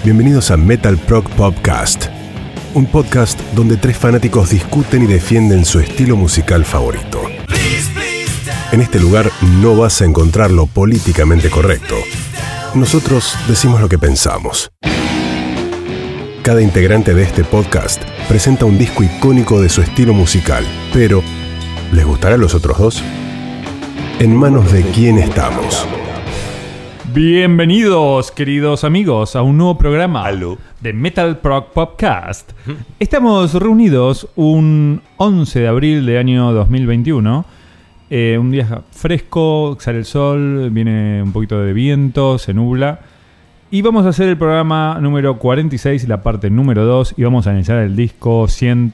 Bienvenidos a Metal Prog Podcast, un podcast donde tres fanáticos discuten y defienden su estilo musical favorito. En este lugar no vas a encontrar lo políticamente correcto. Nosotros decimos lo que pensamos. Cada integrante de este podcast presenta un disco icónico de su estilo musical, pero ¿les gustará a los otros dos? En manos de quién estamos. Bienvenidos, queridos amigos, a un nuevo programa de Metal Prog Podcast. Estamos reunidos un 11 de abril de año 2021. Un día fresco, sale el sol, viene un poquito de viento, se nubla. Y vamos a hacer el programa número 46, la parte número 2, y vamos a iniciar el disco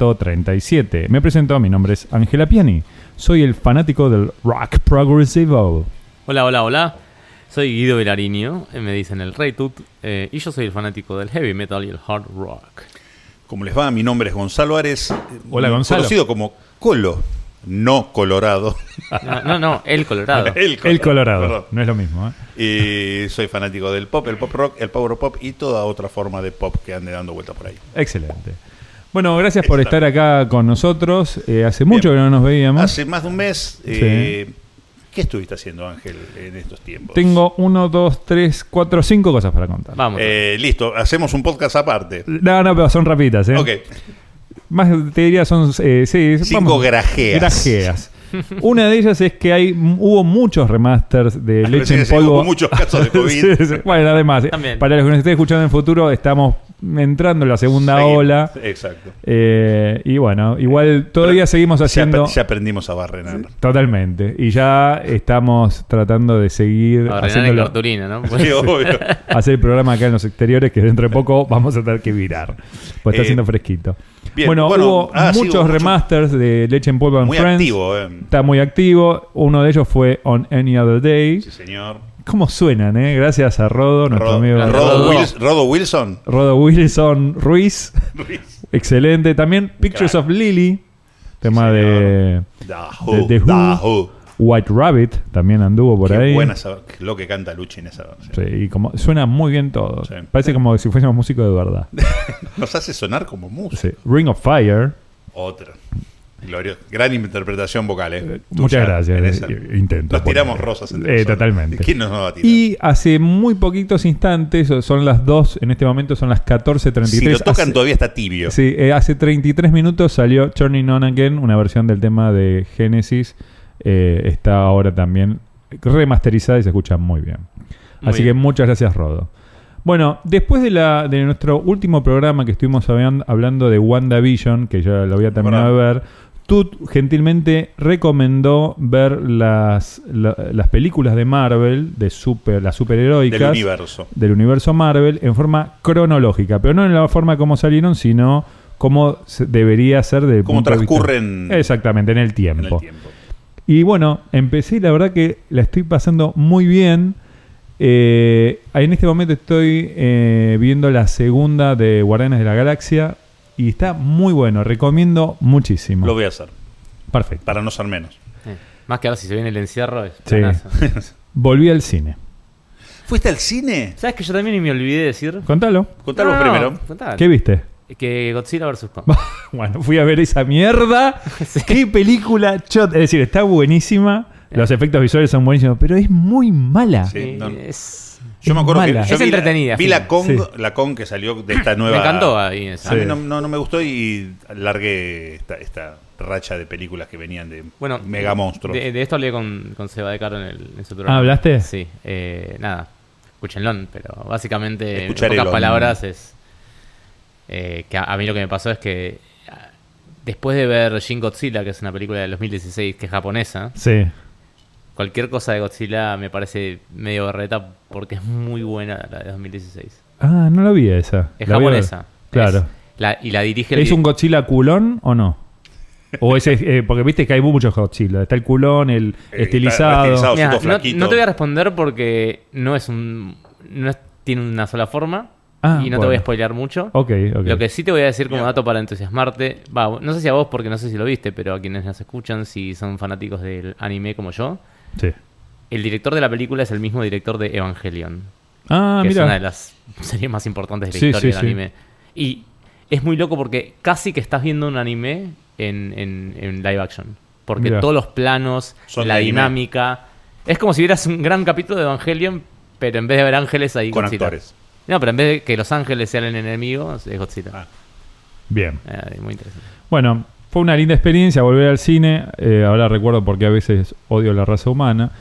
137. Me presento, mi nombre es Ángela Piani. Soy el fanático del rock progresivo. Hola. Soy Guido Velariño, me dicen el Rey Tut, y yo soy el fanático del heavy metal y el hard rock. ¿Cómo les va? Mi nombre es Gonzalo Ares. Hola, Gonzalo. Conocido como Colo, no Colorado. No, el Colorado. El Colorado, perdón. No es lo mismo, Y soy fanático del pop, el pop rock, el power pop y toda otra forma de pop que ande dando vueltas por ahí. Excelente. Bueno, gracias por estar acá con nosotros. Hace mucho que no nos veíamos. Hace más de un mes. Sí. ¿Qué estuviste haciendo, Ángel, en estos tiempos? Tengo 1, 2, 3, 4, 5 cosas para contar. Vamos. Listo, hacemos un podcast aparte. No, pero son rapiditas, ¿eh? Ok. Más te diría son... sí, 5 grajeas. Una de ellas es que hubo muchos remasters de Leche en Polvo. Hubo muchos casos de COVID. Sí. Bueno, además, también. Para los que nos estén escuchando en el futuro, estamos entrando en la segunda ola. Exacto. Y bueno, igual todavía seguimos haciendo... Ya aprendimos a barrenar. Totalmente. Y ya estamos tratando de seguir haciendo en cartulina, ¿no? Sí, obvio. Hacer el programa acá en los exteriores, que dentro de poco vamos a tener que virar. Pues está siendo fresquito. Bien, bueno, hubo muchos remasters de Leche en Polvo and muy Friends. Activo, Está muy activo. Uno de ellos fue On Any Other Day. Sí, señor. ¿Cómo suenan, eh? Gracias a Rodo, nuestro amigo. Rodo Wilson. Rodo Wilson Ruiz. Excelente. También Pictures of Lily. Tema de The Who. White Rabbit también anduvo por ahí. Qué buena lo que canta Luchi en esa versión. Sí, y como suena muy bien todo. Sí. Parece como si fuésemos músicos de verdad. Nos hace sonar como música. Sí. Ring of Fire. Otra. Glorioso. Gran interpretación vocal, Muchas gracias. Intento. Nos tiramos rosas entre nosotros. Totalmente. ¿Quién nos va a tirar? Y hace muy poquitos instantes, son las 2, en este momento son las 14:33. Si lo tocan todavía está tibio. Sí, hace 33 minutos salió Turning On Again, una versión del tema de Genesis. Está ahora también remasterizada y se escucha muy bien. Así que muchas gracias, Rodo. Bueno, después de nuestro último programa que estuvimos hablando de WandaVision, que ya lo había terminado de ver, tú gentilmente recomendó ver las películas de Marvel, las superheroicas del universo Marvel, en forma cronológica, pero no en la forma como salieron, sino como debería ser de cómo transcurren. Exactamente, en el tiempo. Y bueno, empecé y la verdad que la estoy pasando muy bien. En este momento estoy viendo la segunda de Guardianes de la Galaxia y está muy bueno, recomiendo muchísimo. Lo voy a hacer. Perfecto. Para no ser menos. Más que ahora si se viene el encierro. Sí. Volví al cine. ¿Fuiste al cine? ¿Sabes que yo también me olvidé de decir? Contalo. Contalo primero. Contalo. ¿Qué viste? Que Godzilla vs. Kong. Bueno, fui a ver esa mierda. Sí. Qué película chota. Es decir, está buenísima. Los efectos visuales son buenísimos, pero es muy mala. Sí, yo me acuerdo mala. que es entretenida. Vi la Kong que salió de esta nueva. Me encantó ahí esa. A mí no me gustó y largué esta racha de películas que venían de mega monstruos. De esto hablé con Seba de Caro en su programa. ¿Hablaste? Sí. Nada, escúchenlo, pero básicamente en Escucharelo. pocas palabras es que a mí lo que me pasó es que después de ver Shin Godzilla, que es una película del 2016 que es japonesa, Sí. cualquier cosa de Godzilla me parece medio berreta porque es muy buena la de 2016. Ah, no la vi esa. Es japonesa. Claro. Y la dirige ¿Es un Godzilla culón o no? O ese, porque viste que hay muchos Godzilla. Está el culón, el estilizado. Mirá, no te voy a responder porque tiene una sola forma. Y no te voy a spoilear mucho. Okay. Lo que sí te voy a decir como dato para entusiasmarte, no sé si a vos porque no sé si lo viste, pero a quienes nos escuchan, si son fanáticos del anime como yo, Sí. el director de la película es el mismo director de Evangelion. Ah, que mira. es una de las series más importantes de la historia del anime. Y es muy loco porque casi que estás viendo un anime en live action. Porque Mirá. todos los planos, Son la de anime. dinámica. Es como si vieras un gran capítulo de Evangelion, pero en vez de ver ángeles ahí Con Godzilla. actores. No, pero en vez de que los ángeles sean el enemigo, es Godzilla. Ah. Bien. Muy interesante. Bueno, fue una linda experiencia volver al cine. Ahora recuerdo porque a veces odio la raza humana.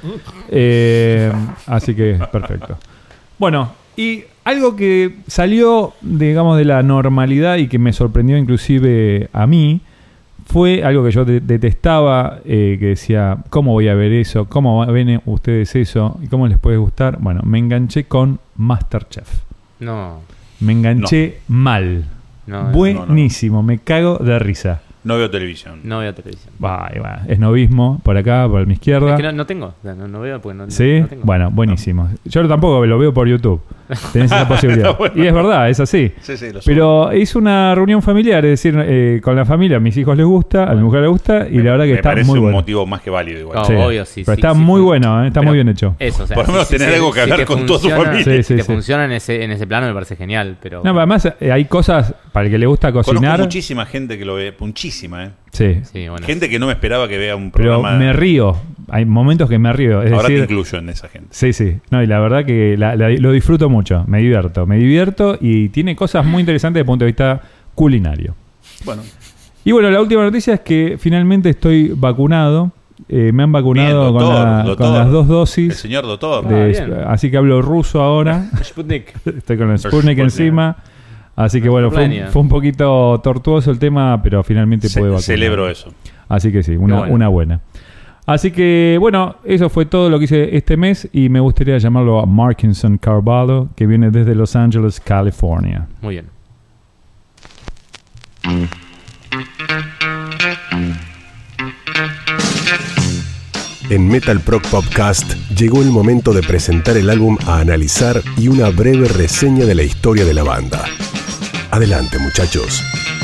Así que perfecto. Bueno, y algo que salió, digamos, de la normalidad y que me sorprendió inclusive a mí, fue algo que yo detestaba, que decía, ¿cómo voy a ver eso? ¿Cómo ven ustedes eso? ¿Y cómo les puede gustar? Bueno, me enganché con MasterChef. No. Me enganché mal. No, Buenísimo, me cago de risa. No veo televisión. No veo televisión. Va, es novismo, por acá, por mi izquierda. Es que no tengo. O sea, no veo porque no, ¿Sí? no tengo. Bueno, buenísimo. Yo tampoco lo veo por YouTube. Tenés esa posibilidad. Bueno. Y es verdad, es así. Sí, lo Pero hice una reunión familiar, es decir, con la familia, a mis hijos les gusta, a mi mujer le gusta, y la verdad que me está parece muy un bueno. motivo más que válido igual. No, Sí. obvio, sí. Pero sí, está sí, muy sí. bueno, está Pero muy bien hecho. Eso, o sea, Por lo menos tenés algo que hablar con toda tu familia. Sí, sí, que sí. funciona en ese plano me parece genial, pero... No, pero además hay cosas para el que le gusta Conozco cocinar. muchísima gente que lo ve, muchísima, ¿eh? Sí. Sí, bueno. Gente que no me esperaba que vea un Pero programa. me río. Hay momentos que me río. Es Ahora te decir, incluyo en esa gente. sí, sí. No, y la verdad que lo disfruto mucho. Me divierto y tiene cosas muy interesantes desde el punto de vista culinario. Bueno, Y bueno, la última noticia es que finalmente estoy vacunado. Me han vacunado Bien, doctor. con las 2 el dosis. señor doctor. bien. Así que hablo ruso ahora. Sputnik. Estoy con el Sputnik Sputnik. encima. Así que bueno, Ucrania. fue un poquito tortuoso el tema, pero finalmente pude vacunar. Celebro eso. Así que sí, bueno. una buena. Así que bueno, eso fue todo lo que hice este mes y me gustaría llamarlo a Markinson Carvalho, que viene desde Los Ángeles, California. Muy bien. En Metal Prog Podcast llegó el momento de presentar el álbum a analizar y una breve reseña de la historia de la banda. Adelante, muchachos.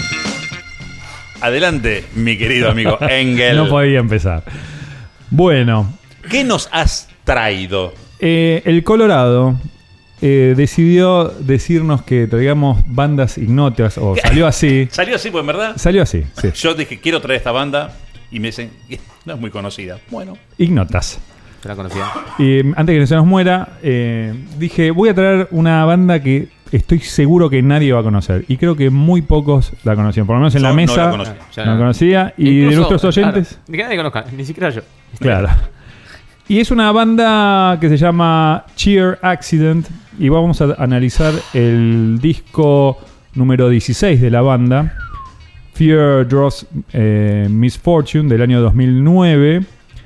Adelante, mi querido amigo Engel. No podía empezar. Bueno, ¿Qué nos has traído? el Colorado decidió decirnos que traigamos bandas ignotas, o salió así. Salió así, pues en verdad. Salió así, sí. Yo dije, quiero traer esta banda. Y me dicen, no es muy conocida. Bueno. Ignotas. Yo la conocía. Y antes que se nos muera, dije, voy a traer una banda que estoy seguro que nadie va a conocer. Y creo que muy pocos la conocían. Por lo menos en Yo la no mesa la conocía. Ya no la conocía. Y de Incluso, nuestros oyentes, claro, ni que nadie conozca, ni siquiera yo. claro. Y es una banda que se llama Cheer Accident. Y vamos a analizar el disco número 16 de la banda, Fear Draws Misfortune, del año 2009.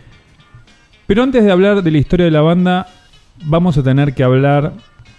Pero antes de hablar de la historia de la banda, vamos a tener que hablar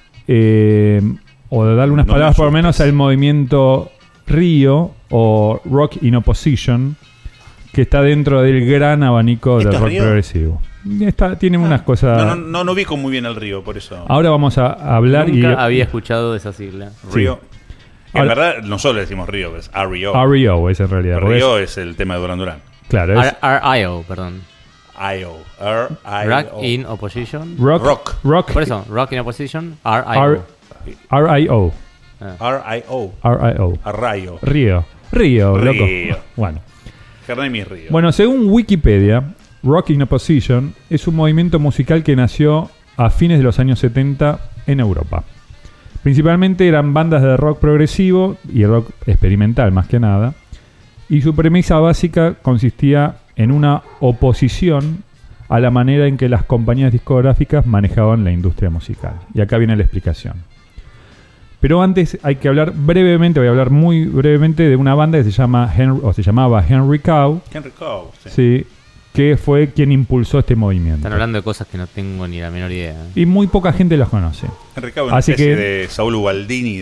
o de darle unas No me palabras por lo asustes. menos al movimiento Río o Rock in Opposition, que está dentro del gran abanico del ¿Esto es rock Río? progresivo. Tiene unas cosas... No ubico muy bien el río, por eso. Ahora vamos a hablar Nunca había escuchado de esa sigla. Río. En Ahora- verdad, nosotros le decimos río, es R.E.O. REO es en realidad. porque Río es el tema de Duran Duran. claro, es R.I.O., perdón. I.O. R.I.O. Rock in Opposition. rock. Por eso, Rock in Opposition, R.I.O. RIO. R.I.O. RIO. Arrayo. Río, loco. Río. Bueno. Jeremy Río. Bueno, según Wikipedia, Rock in Opposition es un movimiento musical que nació a fines de los años 70 en Europa. Principalmente eran bandas de rock progresivo y rock experimental más que nada. Y su premisa básica consistía en una oposición a la manera en que las compañías discográficas manejaban la industria musical. Y acá viene la explicación. Pero antes hay que hablar brevemente, voy a hablar muy brevemente de una banda que se llamaba Henry Cow, Henry Cow. Sí. sí, que fue quien impulsó este movimiento. Están hablando de cosas que no tengo ni la menor idea. Y muy poca gente los conoce. Henry Cow es una Así especie que- de Saúl Ubaldini.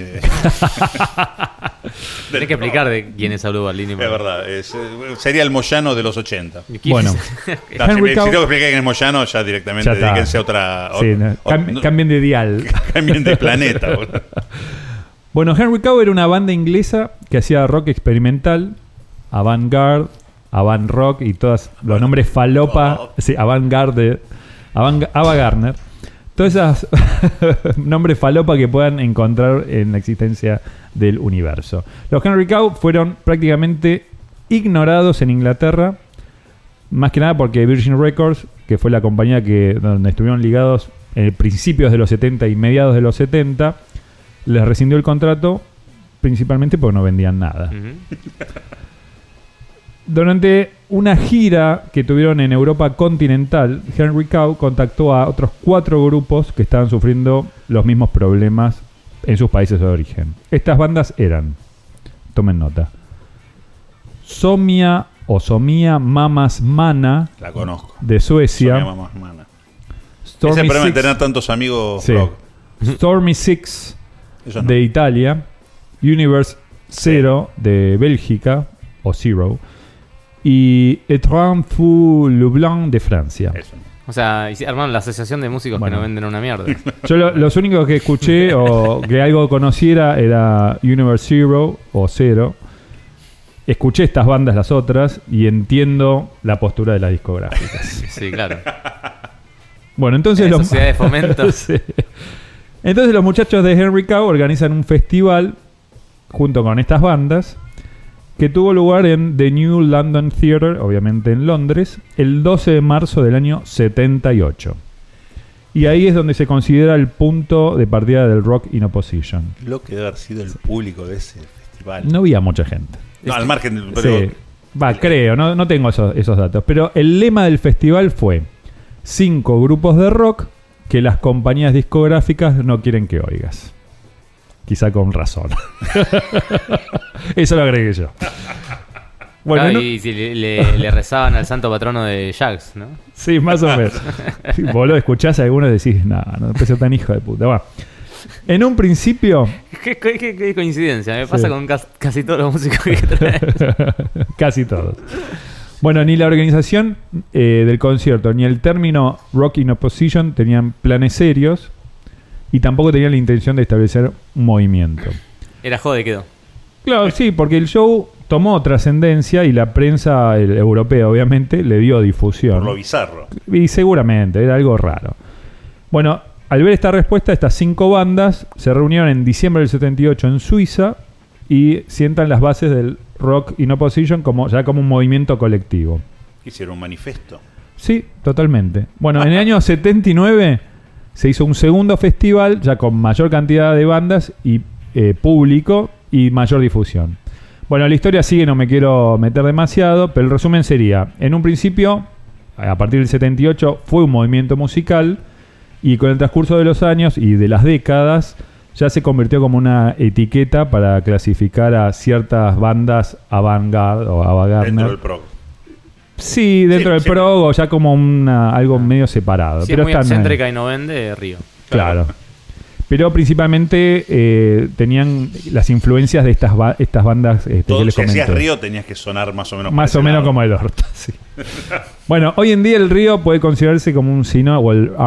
Tenés que explicar de quién es Saúl Baldini. Es verdad. Sería el Moyano de los 80. Bueno. No, Henry si Cow- tengo que explicar quién es Moyano, ya directamente Ya está. dedíquense a otra. Sí, no, cambien de dial. Cambien de planeta. Boludo. Bueno, Henry Cow era una banda inglesa que hacía rock experimental, avant-garde, avant-rock y todos los nombres falopa, sí, avant-garde, Ava Gardner. Todas esas nombres falopa que puedan encontrar en la existencia del universo. Los Henry Cow fueron prácticamente ignorados en Inglaterra, más que nada porque Virgin Records, que fue la compañía donde estuvieron ligados en principios de los 70 y mediados de los 70, les rescindió el contrato principalmente porque no vendían nada. Durante una gira que tuvieron en Europa continental, Henry Cow contactó a otros 4 grupos que estaban sufriendo los mismos problemas en sus países de origen. Estas bandas eran, tomen nota, Somia Mamas Mana, la conozco, de Suecia. Somia Mamas Mana. Ese es el problema de tener tantos amigos. Sí. Rock. Stormy Six de Italia, Universe Zero de Bélgica, o Zero, y Étrange Fou Leblanc de Francia. Eso. O sea, armaron la asociación de músicos que no venden una mierda. Yo los únicos que escuché o que algo conociera era Universe Zero o Zero. Escuché estas bandas, las otras, y entiendo la postura de las discográficas. Sí, claro. Bueno, entonces sociedad de fomento. Sí. Entonces los muchachos de Henry Cow organizan un festival junto con estas bandas que tuvo lugar en The New London Theatre, obviamente en Londres, el 12 de marzo del año 78. Y ahí es donde se considera el punto de partida del Rock in Opposition. Lo que debe haber sido el público de ese festival. No había mucha gente. No, al margen del... Sí. Creo, no tengo esos datos. Pero el lema del festival fue 5 grupos de rock que las compañías discográficas no quieren que oigas. Quizá con razón. Eso lo agregué yo. Bueno, y si le rezaban al santo patrono de Jax, ¿no? Sí, más o menos. Sí, vos lo escuchás a algunos y decís, no puede ser tan hijo de puta. Bueno, en un principio... ¿Qué coincidencia? Me pasa con casi todos los músicos que traen. Casi todos. Bueno, ni la organización del concierto ni el término Rock in Opposition tenían planes serios y tampoco tenían la intención de establecer un movimiento. Era jode, quedó. Claro, sí, porque el show tomó trascendencia y la prensa europea, obviamente, le dio difusión. Por lo bizarro. Y seguramente, era algo raro. Bueno, al ver esta respuesta, estas 5 bandas se reunieron en diciembre del 78 en Suiza y sientan las bases del Rock in Opposition como un movimiento colectivo. ¿Hicieron un manifiesto? Sí, totalmente. Bueno, en el año 79 se hizo un segundo festival, ya con mayor cantidad de bandas y público y mayor difusión. Bueno, la historia sigue, no me quiero meter demasiado, pero el resumen sería, en un principio, a partir del 78, fue un movimiento musical y con el transcurso de los años y de las décadas, ya se convirtió como una etiqueta para clasificar a ciertas bandas avant-garde o avant-garde. Dentro del prog. Sí, dentro del prog o ya como algo medio separado. Sí, pero es muy excéntrica y no vende, Río. Claro. Pero principalmente tenían las influencias de estas bandas que les comenté. Si hacías Río tenías que sonar más o menos. Más o menos como el orto, sí. Bueno, hoy en día el Río puede considerarse como un sinónimo, o el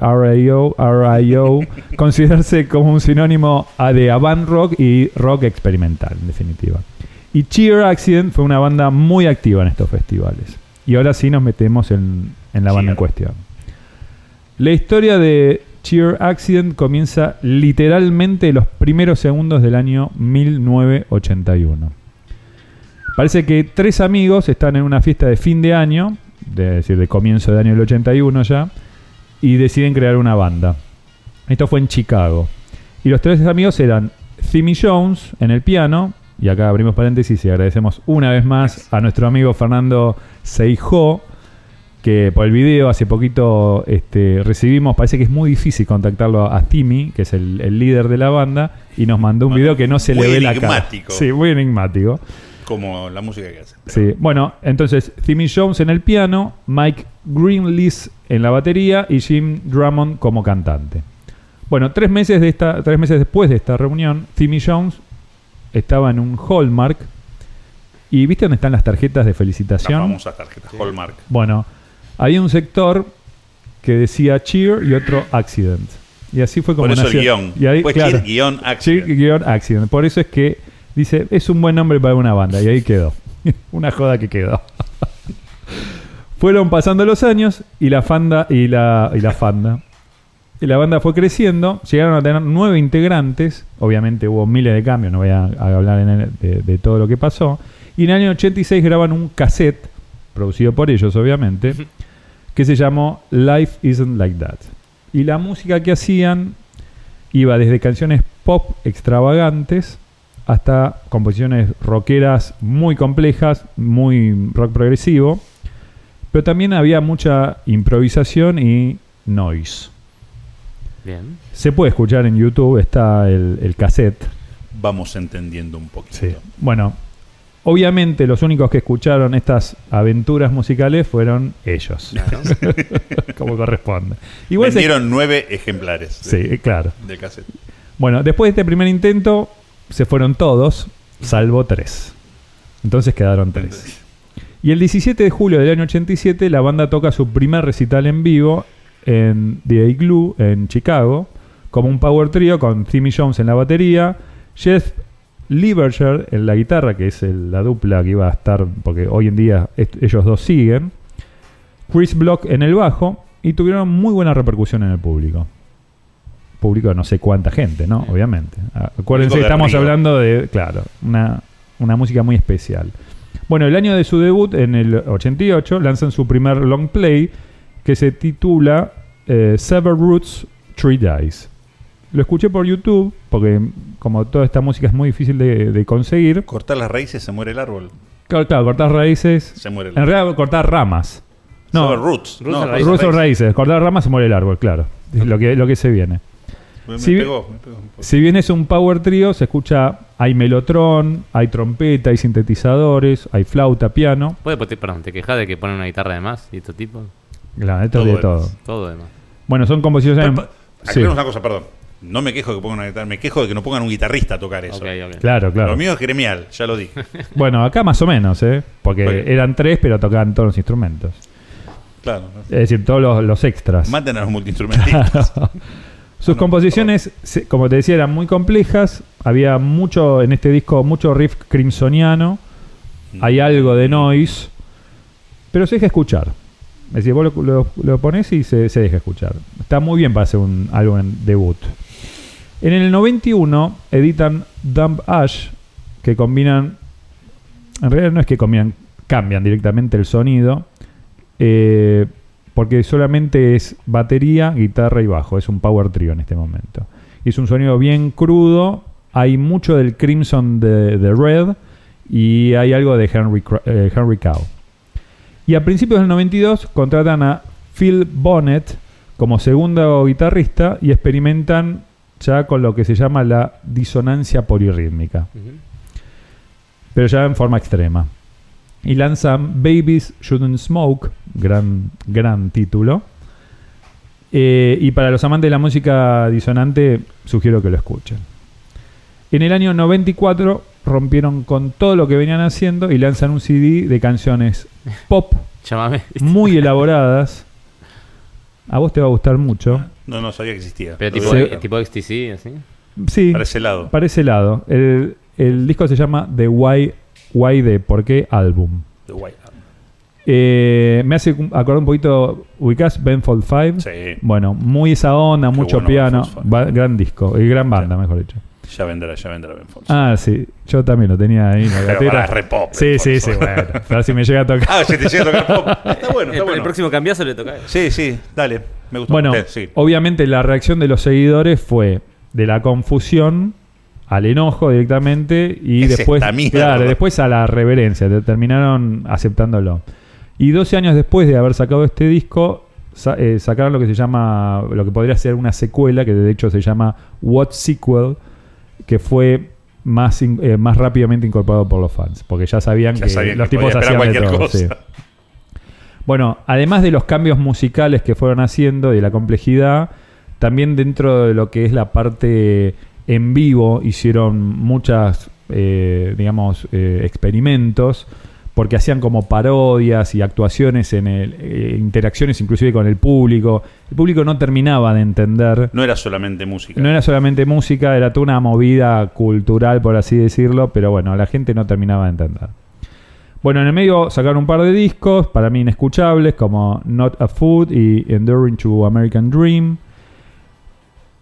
RIO, considerarse como un sinónimo de avant rock y rock experimental, en definitiva. Y Cheer Accident fue una banda muy activa en estos festivales. Y ahora sí nos metemos en la banda en cuestión. La historia de Cheer Accident comienza literalmente los primeros segundos del año 1981. Parece que 3 amigos están en una fiesta de fin de año, es decir, de comienzo del año del 81 ya, y deciden crear una banda. Esto fue en Chicago. Y los 3 amigos eran Timmy Jones en el piano, y acá abrimos paréntesis y agradecemos una vez más a nuestro amigo Fernando Seijó, que por el video hace poquito recibimos, parece que es muy difícil contactarlo a Timmy, que es el líder de la banda, y nos mandó un video que no se le ve la cara. Sí, muy enigmático. Como la música que hace. Sí, bueno, entonces Timmy Jones en el piano, Mike Greenlees en la batería y Jim Drummond como cantante. Bueno, 3 meses después de esta reunión, Timmy Jones estaba en un Hallmark. ¿Y viste dónde están las tarjetas de felicitación? Las famosas tarjetas Hallmark. Bueno, había un sector que decía Cheer y otro Accident. Y así fue como por eso nació. El guión. Y ahí, pues claro, Cheer-Accident. Cheer-Accident. Por eso es que dice, es un buen nombre para una banda. Y ahí quedó. Una joda que quedó. Fueron pasando los años y la fanda Y la banda fue creciendo, llegaron a tener 9 integrantes, obviamente hubo miles de cambios, no voy a hablar de todo lo que pasó. Y en el año 86 graban un cassette, producido por ellos obviamente, que se llamó Life Isn't Like That. Y la música que hacían iba desde canciones pop extravagantes hasta composiciones rockeras muy complejas, muy rock progresivo, pero también había mucha improvisación y noise. Bien. Se puede escuchar en YouTube, está el cassette. Vamos entendiendo un poquito. Sí. Bueno, obviamente los únicos que escucharon estas aventuras musicales fueron ellos. Claro. Como corresponde. Igual vendieron 9 ejemplares. Sí, claro. Del cassette. Bueno, después de este primer intento se fueron todos, salvo 3. Entonces quedaron 3. Y el 17 de julio del año 87 la banda toca su primer recital en vivo en The Igloo en Chicago, como un power trio con Timmy Jones en la batería, Jeff Lieberger en la guitarra, que es la dupla que iba a estar, porque hoy en día ellos dos siguen, Chris Block en el bajo, y tuvieron muy buena repercusión en el público. Público de no sé cuánta gente, ¿no? Obviamente. Acuérdense que estamos hablando de, claro, una música muy especial. Bueno, el año de su debut, en el 88, lanzan su primer long play, que se titula Severed Roots, Three Dies. Lo escuché por YouTube, porque como toda esta música es muy difícil de conseguir. Cortar las raíces, se muere el árbol. Claro, cortar raíces. Se muere el árbol. En realidad, cortar ramas. No, Severed Roots. Roots o raíces. Cortar ramas, se muere el árbol, claro. Es lo que se viene. Me pegó un poco. Si bien es un power trio, se escucha, hay melotron, hay trompeta, hay sintetizadores, hay flauta, piano. ¿Te quejas de que ponen una guitarra de más y estos tipos? Claro, esto de todo. Todo demás. Bueno, son composiciones... Aclaremos una cosa, perdón. No me quejo de que pongan una guitarra, me quejo de que no pongan un guitarrista a tocar eso. Okay. Claro. Lo mío es gremial, ya lo dije. Bueno, acá más o menos, porque eran 3, pero tocaban todos los instrumentos. Claro. Es decir, todos los extras. Maten a los multiinstrumentistas. Sus composiciones, como te decía, eran muy complejas. Había mucho, en este disco, mucho riff crimsoniano. Hay algo de noise. Pero se deja escuchar. Es decir, vos lo ponés y se deja escuchar. Está muy bien para hacer un álbum debut. En el 91 editan Dumb Ash, que combinan... En realidad no es que combinan, cambian directamente el sonido. Porque solamente es batería, guitarra y bajo. Es un power trio en este momento. Y es un sonido bien crudo. Hay mucho del Crimson de Red. Y hay algo de Henry Cow. Y a principios del 92 contratan a Phil Bonnet como segundo guitarrista y experimentan ya con lo que se llama la disonancia polirrítmica. Pero ya en forma extrema. Y lanzan Babies Shouldn't Smoke, gran título. Y para los amantes de la música disonante, sugiero que lo escuchen. En el año 94 rompieron con todo lo que venían haciendo y lanzan un CD de canciones pop muy elaboradas. A vos te va a gustar mucho. No sabía que existía. Pero tipo XTC, ¿así? Sí, para ese lado. Para ese lado. El disco se llama The Why de ¿Por qué? Album. The Why me hace acordar un poquito. ¿Ubicás Benfold 5? Sí. Bueno, muy esa onda, mucho bueno, piano. Gran disco, y gran banda, mejor dicho. Ya vendrá Benfold. Ah, sí. Yo también lo tenía ahí en la gatera. Re pop. Sí, bueno. A ver si me llega a tocar. Si te llega a tocar pop. Está bueno. El próximo cambiazo le toca a él. Sí, dale. Me gustó. Bueno, obviamente la reacción de los seguidores fue de la confusión al enojo directamente y después a la reverencia. Terminaron aceptándolo. Y 12 años después de haber sacado este disco, sacaron lo que se llama, lo que podría ser una secuela, que de hecho se llama What Sequel, que fue más rápidamente incorporado por los fans, porque ya sabían que los tipos hacían de todo. Sí. Bueno, además de los cambios musicales que fueron haciendo y de la complejidad, también dentro de lo que es la parte en vivo hicieron muchas, experimentos, porque hacían como parodias y actuaciones interacciones inclusive con el público. El público no terminaba de entender. No era solamente música. No era solamente música, era toda una movida cultural, por así decirlo, pero bueno, la gente no terminaba de entender. Bueno, en el medio sacaron un par de discos, para mí inescuchables, como Not a Food y Enduring to American Dream.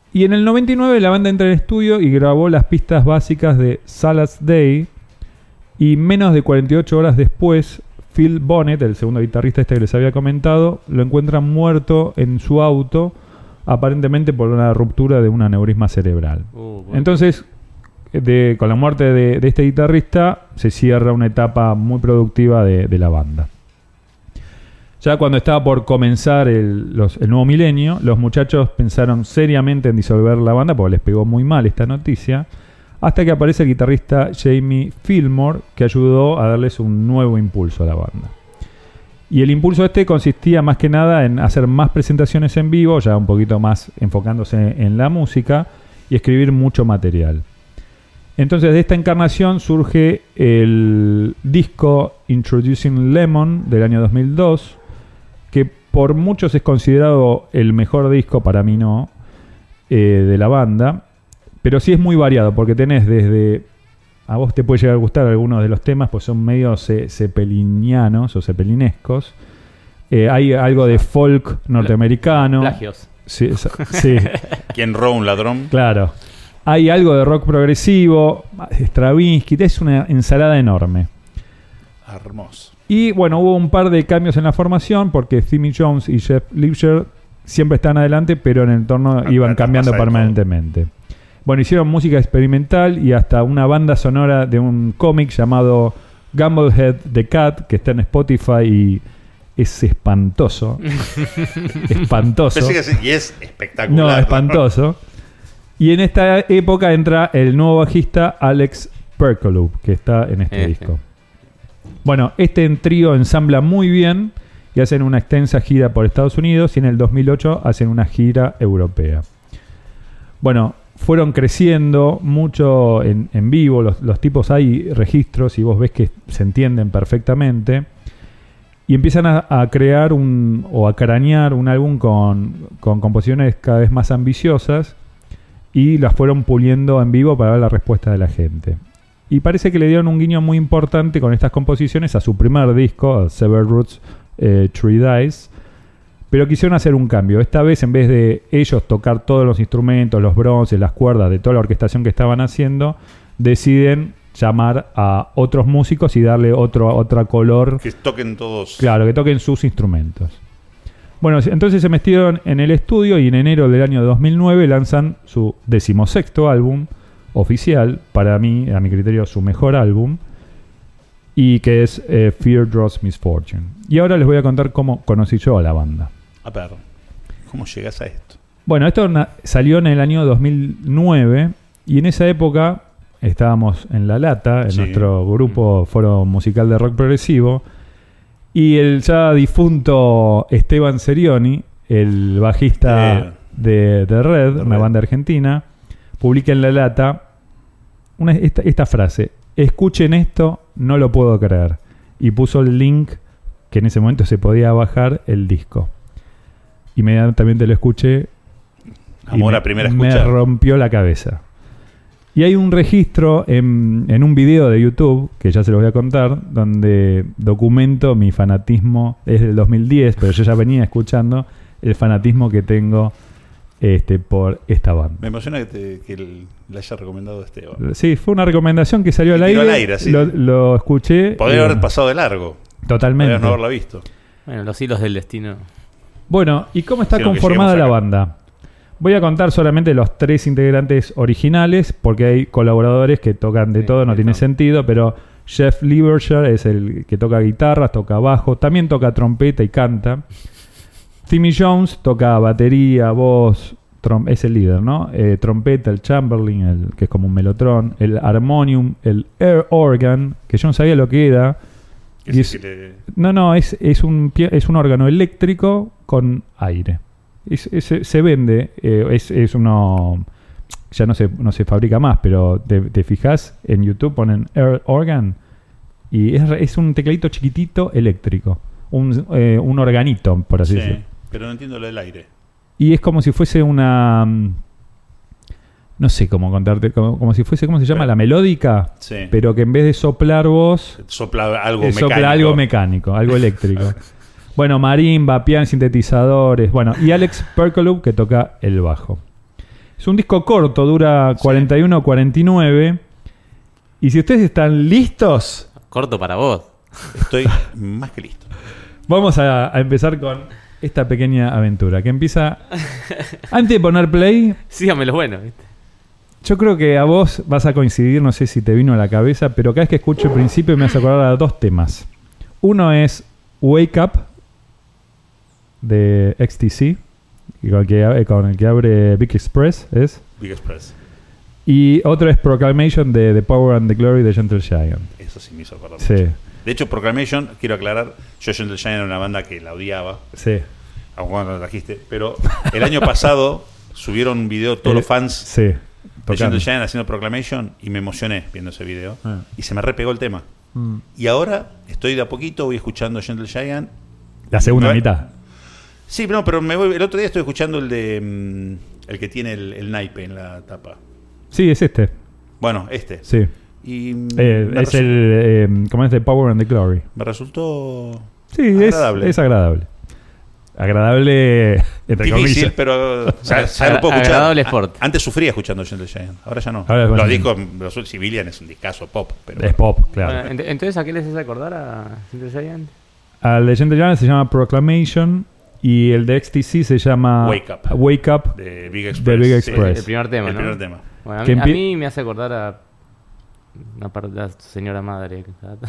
Y en el 99 la banda entra en el estudio y grabó las pistas básicas de Salad Day. Y menos de 48 horas después, Phil Bonnet, el segundo guitarrista que les había comentado, lo encuentran muerto en su auto, aparentemente por una ruptura de un aneurisma cerebral. Bueno. Entonces, con la muerte de este guitarrista, se cierra una etapa muy productiva de la banda. Ya cuando estaba por comenzar el nuevo milenio, los muchachos pensaron seriamente en disolver la banda porque les pegó muy mal esta noticia, hasta que aparece el guitarrista Jamie Fillmore, que ayudó a darles un nuevo impulso a la banda. Y el impulso consistía más que nada en hacer más presentaciones en vivo, ya un poquito más enfocándose en la música, y escribir mucho material. Entonces de esta encarnación surge el disco Introducing Lemon del año 2002, que por muchos es considerado el mejor disco, para mí no, de la banda, pero sí es muy variado, porque tenés desde... A vos te puede llegar a gustar algunos de los temas, pues son medio cepelinianos o cepelinescos. Hay algo de folk norteamericano. Plagios. Sí, sí. ¿Quién robó un ladrón? Claro. Hay algo de rock progresivo, Stravinsky, es una ensalada enorme. Hermoso. Y bueno, hubo un par de cambios en la formación, porque Timmy Jones y Jeff Lipscher siempre están adelante, pero en el entorno iban cambiando permanentemente. Bueno, hicieron música experimental y hasta una banda sonora de un cómic llamado Gumblehead the Cat, que está en Spotify y es espantoso. Espantoso. Pensé que y es espectacular. No, espantoso. Y en esta época entra el nuevo bajista Alex Perkaloop, que está en este disco. Bueno, este trío ensambla muy bien y hacen una extensa gira por Estados Unidos, y en el 2008 hacen una gira europea. Bueno, fueron creciendo mucho en vivo, los tipos, hay registros y vos ves que se entienden perfectamente, y empiezan a crear a cranear un álbum con composiciones cada vez más ambiciosas, y las fueron puliendo en vivo para ver la respuesta de la gente. Y parece que le dieron un guiño muy importante con estas composiciones a su primer disco, Severed Roots, Three Dice. Pero quisieron hacer un cambio. Esta vez, en vez de ellos tocar todos los instrumentos, los bronces, las cuerdas, de toda la orquestación que estaban haciendo, deciden llamar a otros músicos y darle otro color. Que toquen todos. Claro, que toquen sus instrumentos. Bueno, entonces se metieron en el estudio y en enero del año 2009 lanzan su 16º álbum oficial, para mí, a mi criterio, su mejor álbum, y que es Fear Draws Misfortune. Y ahora les voy a contar cómo conocí yo a la banda. A ver, ¿cómo llegas a esto? Bueno, esto salió en el año 2009 y en esa época estábamos en La Lata, en nuestro grupo Foro Musical de Rock Progresivo, y el ya difunto Esteban Serioni, el bajista de Red, una banda argentina, publica en La Lata esta frase: escuchen esto, no lo puedo creer. Y puso el link que en ese momento se podía bajar el disco. Inmediatamente lo escuché. Amor a primera escucha. Me rompió la cabeza. Y hay un registro en un video de YouTube, que ya se los voy a contar, donde documento mi fanatismo. Es del 2010, pero yo ya venía escuchando el fanatismo que tengo por esta banda. Me emociona que le haya recomendado Esteban. Sí, fue una recomendación que salió al aire. Sí. Lo escuché. Podría haber pasado de largo. Totalmente. Podría no haberlo visto. Bueno, los hilos del destino. Bueno, ¿y cómo está conformada la banda? Voy a contar solamente los 3 integrantes originales, porque hay colaboradores que tocan de todo, no tiene sentido, pero Jeff Lipscher es el que toca guitarras, toca bajo, también toca trompeta y canta. Timmy Jones toca batería, voz, es el líder, ¿no? Trompeta, el Chamberlin, que es como un melotron, el armonium, el air organ, que yo no sabía lo que era. No, es un órgano eléctrico con aire. Se vende, es uno, ya no se fabrica más, pero te fijas en YouTube, ponen air organ y es un tecladito chiquitito eléctrico, un organito, por así decirlo. Pero no entiendo lo del aire. Y es como si fuese una... No sé cómo contarte, como si fuese, ¿cómo se llama? La melódica, pero que en vez de soplar vos... Sopla algo mecánico, algo eléctrico. Bueno, marimba, piano, sintetizadores, bueno, y Alex Perkaloop, que toca el bajo. Es un disco corto, dura 41 o 49. Y si ustedes están listos, Corto para vos. Estoy más que listo. vamos a empezar con esta pequeña aventura que empieza... Antes de poner play, Sígame lo bueno, ¿viste? yo creo que a vos vas a coincidir, no sé si te vino a la cabeza, pero cada vez que escucho el principio me hace acordar a dos temas. Uno es Wake Up de XTC, con el que abre Big Express, ¿es? Big Express. Y otro es Proclamation de The Power and the Glory de Gentle Giant. Eso sí me hizo acordar Sí, mucho. De hecho, Proclamation, quiero aclarar, yo Gentle Giant era una banda que la odiaba, sí, aunque cuando la trajiste, pero el año pasado subieron un video todos los fans sí. de Tocando. Gentle Giant haciendo Proclamation y me emocioné viendo ese video. Ah. Y se me repegó el tema. Y ahora estoy de a poquito, voy escuchando Gentle Giant. La segunda Me- mitad. Sí, no, pero el otro día estoy escuchando el de el que tiene el naipe en la tapa. Sí, es este. Bueno, este. Sí. Y Es ¿cómo es? The Power and the Glory. me resultó Sí, agradable. es agradable. Agradable, entre Difícil, comillas. pero ya lo puedo escuchar. Agradable sport. Antes sufría escuchando Gentle Giant, ahora ya no. Ahora es bueno. Los discos, Civilian es un discazo pop, pero Es pop, claro. Bueno, entonces, ¿a qué les hace acordar a Gentle Giant? Al de Gentle Giant se llama Proclamation y el de XTC se llama Wake Up. de de Big Express. The Big Sí, Express. El primer tema, el ¿no? primer tema. Bueno, Que a mí me hace acordar a una parte de la señora madre.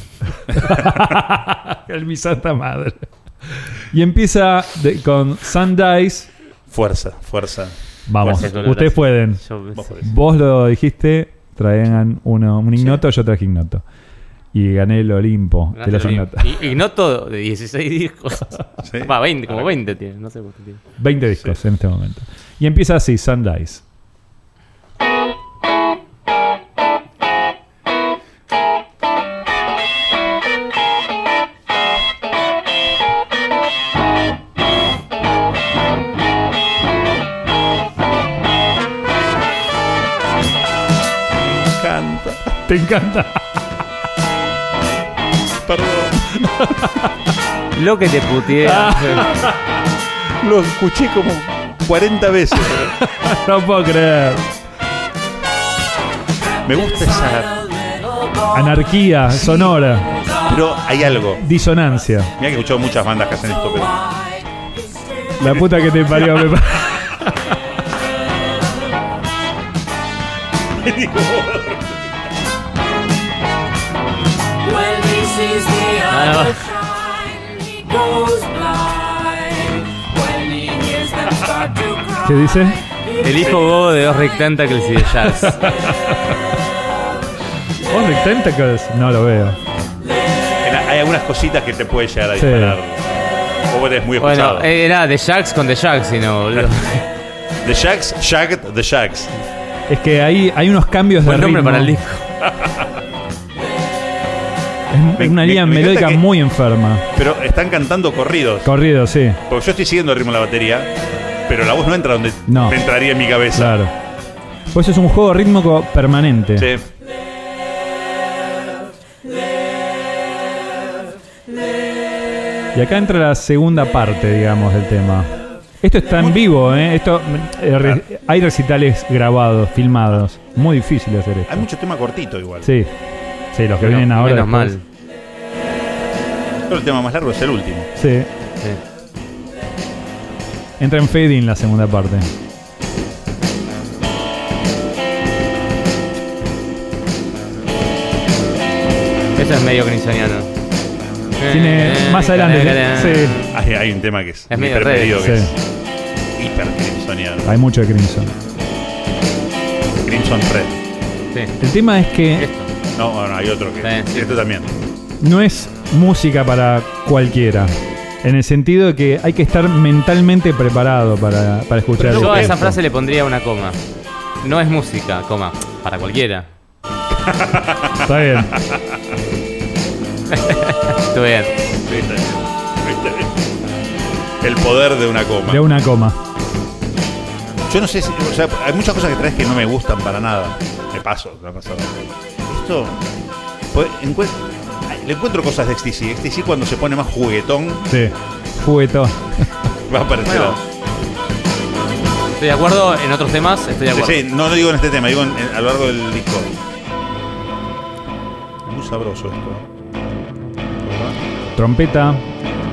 El mi santa madre. Y empieza con Sundice. Fuerza. Vamos, Fuerza. ustedes pueden. Vos podés. Vos lo dijiste, traigan un ignoto, yo traje ignoto. Y gané el Olimpo de los ignotos. Y no todo, de 16 discos. Sí. Va, 20, como 20 tiene, no sé cuánto tiene. 20 discos en este momento. Y empieza así, Sundice. Me encanta. ¿Te encanta? Perdón. Lo que te puteé. Lo escuché como 40 veces. No puedo creer. Me gusta esa. Anarquía sonora, Pero hay algo. disonancia. Mira que he escuchado muchas bandas que hacen esto, pero. La puta que te parió. ¿Qué dice? El hijo bobo de dos rectantacles y de jazz. Oh, The Tentacles. No lo veo. Hay algunas cositas que te puede llegar a Sí. disparar. Vos eres muy escuchado. Bueno, era The Jags con The Jags, sino boludo. The Shags, Shagged the Shags. Es que hay unos cambios de Buen nombre ritmo. para el disco. Es una línea me encanta melódica que- muy enferma. Pero están cantando corridos. Corrido, sí. Porque yo estoy siguiendo el ritmo de la batería, pero la voz no entra donde No. me entraría en mi cabeza. Claro. Pues es un juego rítmico permanente. Sí. Y acá entra la segunda parte, digamos, del tema. Esto está en vivo, ¿eh? Hay recitales grabados, filmados. Muy difícil hacer esto. Hay mucho tema cortito igual. Sí. Sí, los que Bueno, vienen ahora. menos después. mal. Pero el tema más largo es el último. Sí. Sí. Entra en fade-in la segunda parte. Eso es medio cristianiano. Tiene más adelante. Sí. Hay un tema que es, Es mi medio preferido, red. que Sí. es hiper crimsoniano. Hay mucho de Crimson. Crimson Red. Sí. El tema es que Esto. No, bueno, hay otro que. Sí. Esto también. no es música para cualquiera. En el sentido de que hay que estar mentalmente preparado para escuchar Yo a esa esto. frase le pondría una coma. No es música, coma. Para cualquiera. Está bien. Estuvo bien. ¿Viste? ¿Viste? El poder de una coma. De una coma. Yo no sé si. O sea, hay muchas cosas que traes que no me gustan para nada. Me paso. Esto. Le encuentro cosas de XTC. XTC cuando se pone más juguetón Sí. Juguetón. va a aparecer. Bueno. Estoy de acuerdo, en otros temas estoy de acuerdo. Sí, no digo en este tema, digo a lo largo del disco. Muy sabroso esto. Trompeta.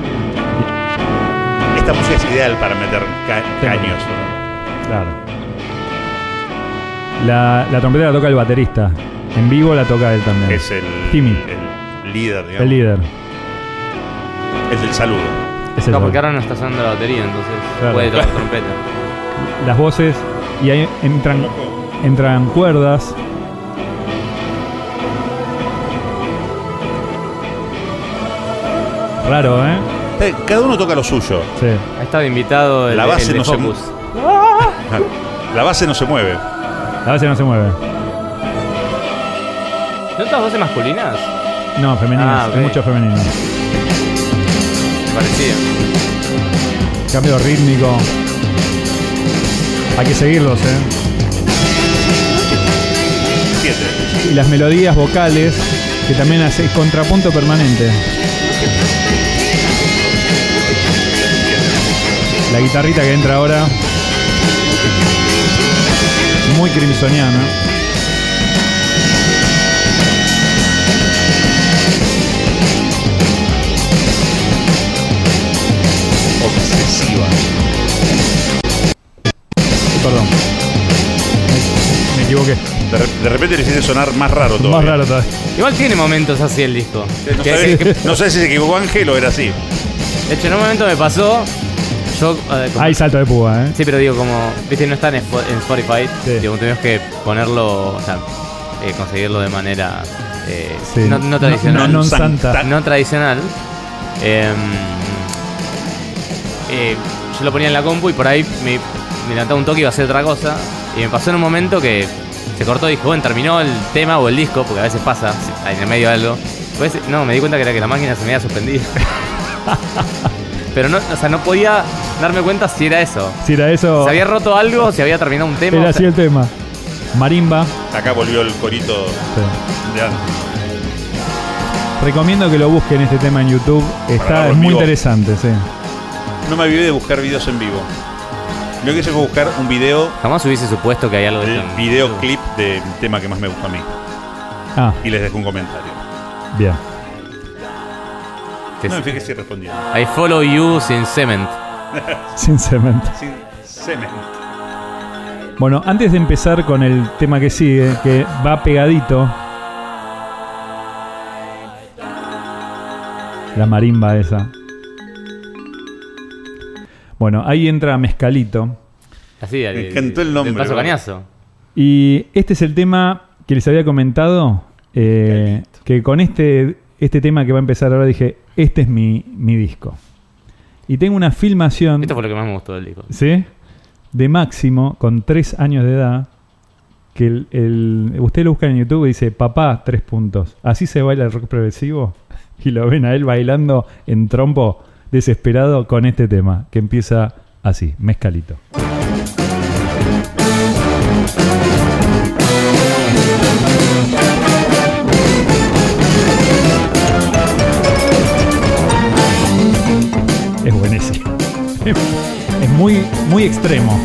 Esta música es ideal para meter caños. Claro. La trompeta la toca el baterista. En vivo la toca él también. Es el líder, digamos. El líder. Es el saludo. No, porque ahora no está sonando la batería, entonces puede tocar trompeta. Las voces, y ahí entran cuerdas. Raro, ¿eh? Cada uno toca lo suyo. Sí. Ha estado invitado La base el no Focus. La base no se mueve. La base no se mueve. ¿No todas voces masculinas? No, femeninas. Okay. Hay muchos femeninos. Parecía. Cambio rítmico. Hay que seguirlos, ¿eh? 7. Y las melodías vocales, que también hace contrapunto permanente. La guitarrita que entra ahora, muy crimsoniana. Obsesiva. Perdón, me equivoqué. De repente le hiciste sonar más raro todo. Más raro todavía. Igual tiene momentos así el disco. No sé si se equivocó Ángel o era así. De hecho, en un momento me pasó. Yo, Hay salto de púa, ¿eh? sí, pero digo, como, viste, no está en Spotify. Sí. Digo, tenemos que ponerlo, o sea, conseguirlo de manera Sí. no tradicional. No santa. No tradicional. Yo lo ponía en la compu y por ahí me levantaba un toque y iba a hacer otra cosa. Y me pasó en un momento que se cortó y dije, bueno, terminó el tema o el disco, porque a veces pasa en el medio de algo. Pues, no, me di cuenta que era que la máquina se me había suspendido. Pero no, o sea, no podía darme cuenta si era eso. Si era eso. Se había roto algo, si había terminado un tema. Era o sea, así el tema. Marimba. Acá volvió el corito Sí. de antes. Recomiendo que lo busquen este tema en YouTube. Para Es muy vivo. interesante, sí. No me avivé de buscar videos en vivo. Lo que hice fue buscar un video, jamás hubiese supuesto que hay algo de el esto en- videoclip del tema que más me gusta a mí. Ah, Y les dejo un comentario. bien. que No me es- fijé si respondieron. I follow you sin cement. Sin cemento. Sin semen. Bueno, antes de empezar con el tema que sigue, que va pegadito. La marimba esa. Bueno, ahí entra Mezcalito. Así, Me encantó el nombre, del Paso ¿verdad? Cañazo. Y este es el tema que les había comentado. Que con este tema que va a empezar ahora dije, este es mi disco. Y tengo una filmación, Esto fue lo que más me gustó del disco. ¿sí? De Máximo, con 3 años de edad, que usted lo busca en YouTube y dice, papá, 3 puntos. Así se baila el rock progresivo. Y lo ven a él bailando en trompo, desesperado con este tema, que empieza así, Mezcalito. Es buenísimo. Es muy, muy extremo.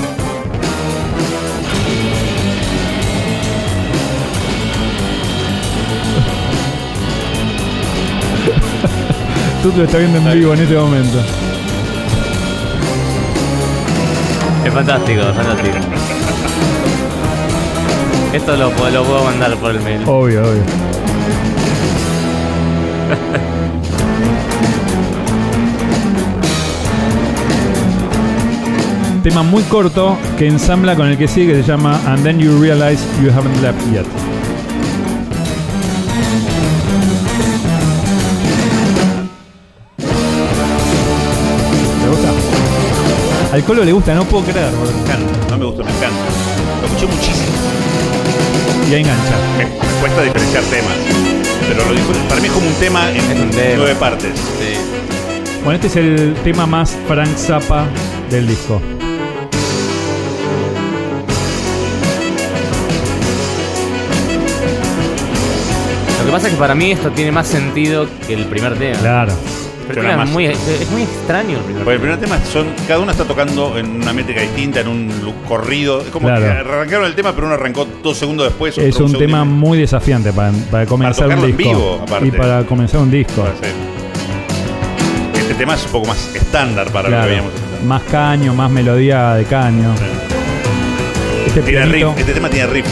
Tú lo estás viendo en vivo en este momento. Es fantástico, es fantástico. Esto lo puedo mandar por el mail. Obvio, obvio. Tema muy corto que ensambla con el que sigue, que se llama And Then You Realize You Haven't Left Yet. ¿Te gusta? Al Colo le gusta, no puedo creer, boludo. Me encanta. No me gusta, me encanta. Lo escuché muchísimo. Y ahí engancha. Me cuesta diferenciar temas. Pero lo disfruto. Para mí es como un tema en Es un tema. 9 partes. Sí. Bueno, este es el tema más Frank Zappa del disco. Lo que pasa es que para mí esto tiene más sentido que el primer tema. Claro. Pero el tema es muy extraño el primer Porque el primer tema cada uno está tocando en una métrica distinta, en un corrido. Es como Claro. que arrancaron el tema, pero uno arrancó 2 segundos después. Es un tema muy desafiante para comenzar un tocarlo en disco. vivo, aparte. Y para comenzar un disco. Este tema es un poco más estándar para lo Claro. que veíamos escuchando. Más caño, más melodía de caño. Este Tiene pianito, riff, este tema tiene riff.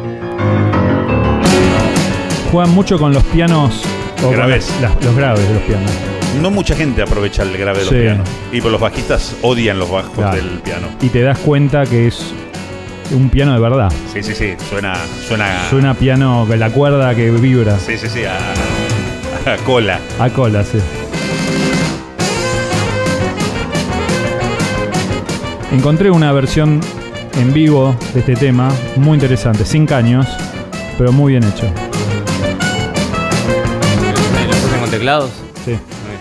juegan mucho con los pianos o con Graves. los graves de los pianos. No mucha gente aprovecha el grave de los Sí. pianos. Y por los bajistas odian los bajos Claro. del piano. Y te das cuenta que es un piano de verdad. Sí. Suena. Suena a piano con la cuerda que vibra. Sí. A cola. A cola, sí. Encontré una versión en vivo de este tema, muy interesante, sin caños, pero muy bien hecho. ¿Los hacen con teclados? Sí.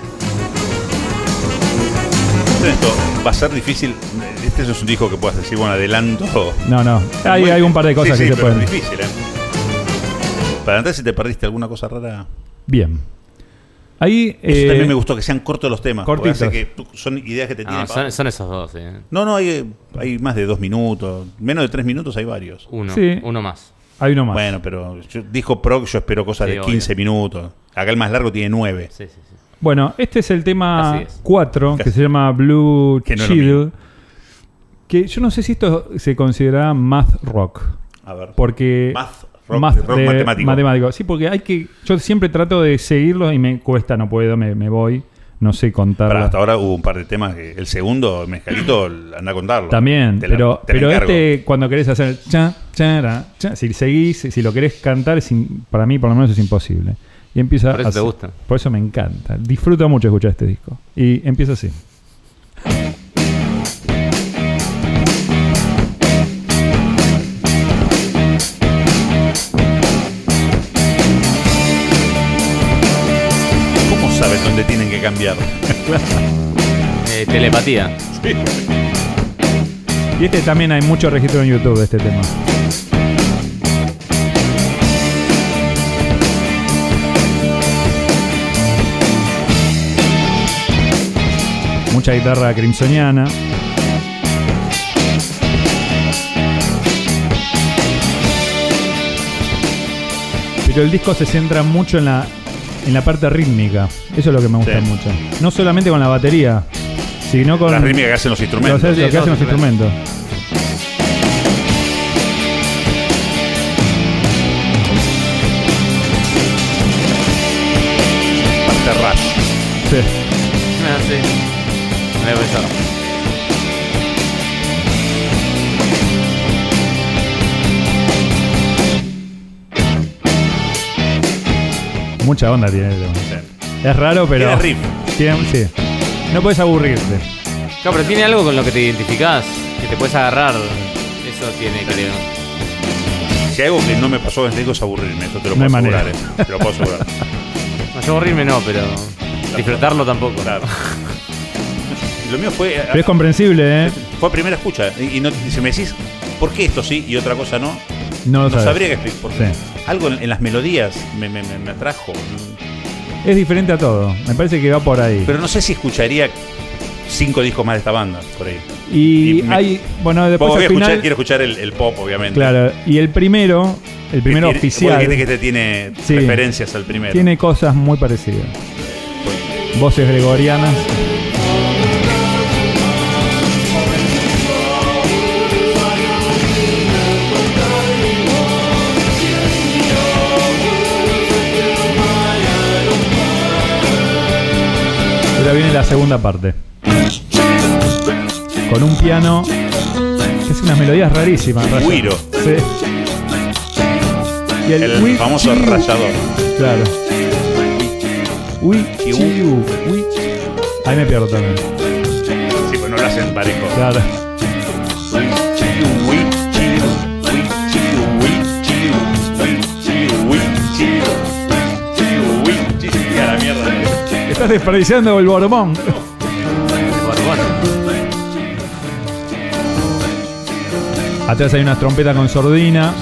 Esto va a ser difícil. Este es un disco que puedas decir, bueno, adelanto. No. Hay un par de cosas sí, que se pero pueden. es difícil, Para adelantar, si te perdiste alguna cosa rara. Bien. Ahí. Eso también me gustó, que sean cortos los temas. porque cortitos. hace que son ideas que te tienen. Son esos dos, No, hay más de 2 minutos. Menos de 3 minutos hay varios. Uno más. Hay uno más. Bueno, pero dijo prog, yo espero cosas Sí, de obvio. 15 minutos. Acá el más largo tiene 9. Sí. Bueno, este es el tema Así es. 4, que Casi. se llama Blue Que no es lo Shield. Que yo no sé si esto se considera math rock. A ver. Porque. Rock de matemático. Sí, porque yo siempre trato de seguirlo y me cuesta, no puedo, me voy. No sé contar. Pero hasta ahora hubo un par de temas que el segundo, Mezcalito, anda a contarlo. También, Te la pero encargo. este, cuando querés hacer cha, chara, cha, si seguís, si lo querés cantar, para mí por lo menos es imposible. Y empieza Por eso así. te gusta. Por eso me encanta. Disfruto mucho escuchar este disco. Y empieza así. ¿Cómo saben dónde tienen que cambiar? Telepatía. Sí. Y este también hay mucho registro en YouTube de este tema. Mucha guitarra crimsoniana. Pero el disco se centra mucho en la parte rítmica. Eso es lo que me gusta Sí. mucho. No solamente con la batería, sino con La rítmica que hacen los instrumentos. lo que hacen los todos instrumentos. Master Rush. Sí. Sí. Me había pensado. Mucha onda tiene el tema. Sí. Es raro, pero. Tiene riff. Sí. No puedes aburrirte. Claro, pero tiene algo con lo que te identificás, que te puedes agarrar. Eso tiene, creo. Si hay algo que no me pasó en este disco es aburrirme, eso te lo No puedo hay asegurar. manera. Te lo puedo asegurar. No, yo aburrirme no, pero disfrutarlo tampoco. Claro. Lo mío fue. Pero es comprensible, ¿eh? Fue primera escucha. Y si me decís, ¿por qué esto sí y otra cosa no? No lo No sabes. sabría que explicar. Porque Sí. algo en las melodías me atrajo. Es diferente a todo. Me parece que va por ahí. Pero no sé si escucharía 5 discos más de esta banda por ahí. Y hay. Bueno, después al final. Quiero escuchar el pop, obviamente. Claro. Y el primero oficial. Vos dijiste que este tiene Sí. referencias al primero. Tiene cosas muy parecidas. Voces gregorianas. Ahora viene la segunda parte. Con un piano que hace unas melodías rarísimas. Guiro. Sí. Y El ui, famoso chiu. rayador. Claro. Uy, Chiu. chiu, uy. Ahí me pierdo también. Sí, pues no lo hacen parejo. Claro. Y a la mierda. Estás desperdiciando el borbón. Atrás hay una trompeta con sordina.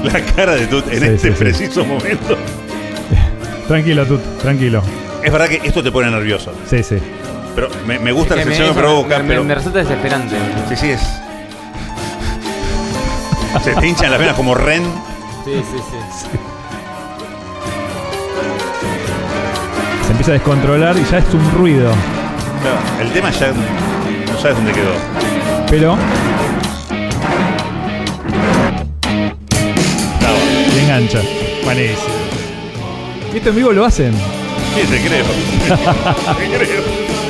La cara de Tut en este preciso momento. Tranquilo, Tut, tranquilo. Es verdad que esto te pone nervioso. Sí, sí. Pero me gusta la sensación que provoca. Me resulta desesperante. Sí, es. Se te hinchan las venas como Ren. Sí. Se empieza a descontrolar y ya es un ruido. Claro, el tema ya no sabes dónde quedó. Pero. Y engancha. Buenísimo. ¿Y esto en vivo lo hacen? Sí, te creo. Te creo.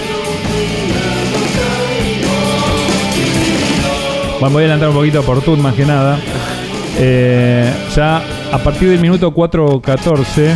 Bueno, voy a adelantar un poquito por Tut más que nada. Ya a partir del minuto 4:14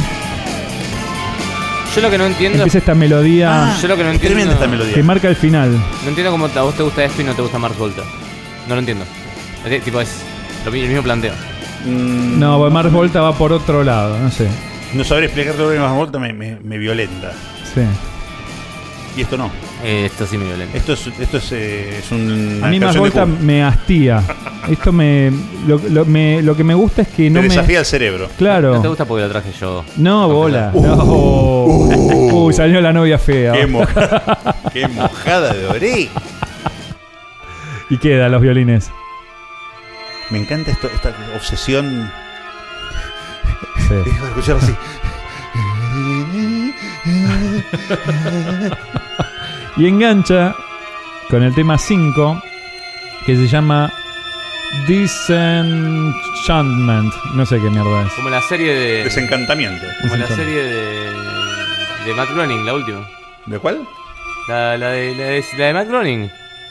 yo lo que no entiendo empieza esta melodía. Yo lo que no entiendo tremenda esta melodía. Que marca el final. No entiendo cómo a vos te gusta esto y no te gusta Mars Volta. No lo entiendo. Tipo, es el mismo planteo. No, porque Mars Volta va por otro lado, no sé. No saber explicar todo lo que Mars Volta me violenta. Sí. Y esto no. Esto sí me violenta. Esto es un. A mí Mars Volta me hastía. Esto lo que me gusta es que no te me desafía el cerebro. Claro. No te gusta porque lo traje yo. No, bola. Uy, salió la novia fea. Qué mojada de oreja. Y queda los violines. Me encanta esta obsesión. Sí. Déjame escuchar así. Y engancha con el tema 5, que se llama Disenchantment. No sé qué mierda es. Como la serie de. Desencantamiento. Como la serie de Matt Groening, la última. ¿De cuál? La de Matt Groening.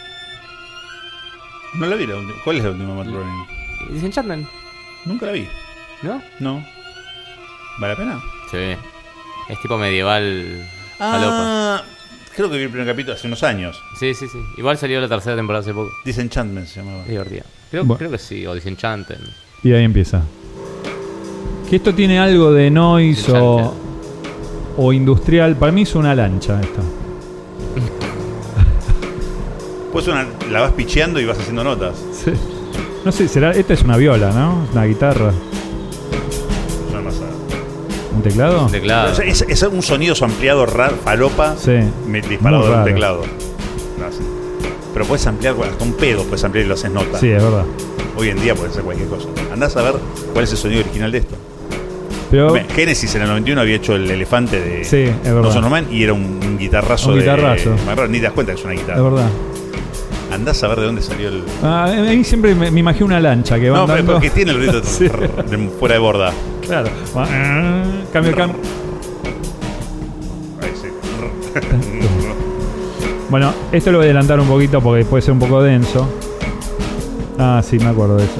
No la vi la última. ¿Cuál es la última Matt Groening? Disenchantment. Nunca la vi. ¿No? No. ¿Vale la pena? Sí. Es tipo medieval. Falopa. Creo que vi el primer capítulo hace unos años. Sí. Igual salió la tercera temporada hace poco. Disenchantment se llamaba. Es divertida. Creo que sí, o Disenchanted. Y ahí empieza. Que esto tiene algo de noise o industrial. Para mí es una lancha esta. Pues la vas picheando y vas haciendo notas. Sí. No sé, esta es una viola, ¿no? Una guitarra. Es una masada. ¿Un teclado? Un teclado. Es un sonido ampliado raro, falopa, Sí. disparado de un raro. teclado. No, sí. Pero puedes ampliar hasta un pedo, puedes ampliar y lo haces nota. Sí, es verdad. Hoy en día puedes hacer cualquier cosa. Andás a ver cuál es el sonido original de esto. Pero Genesis en el 91 había hecho el elefante de sí, es verdad. No Son Norman y era un guitarrazo. Un guitarrazo. Ni te das cuenta que es una guitarra. es verdad. Andás a ver de dónde salió el. A mí siempre me imagino una lancha que va No, pero andando. porque tiene el ruido Sí. fuera de borda. Claro. Cambio. Ahí sí. Bueno, esto lo voy a adelantar un poquito porque puede ser un poco denso. Ah, sí, me acuerdo de eso.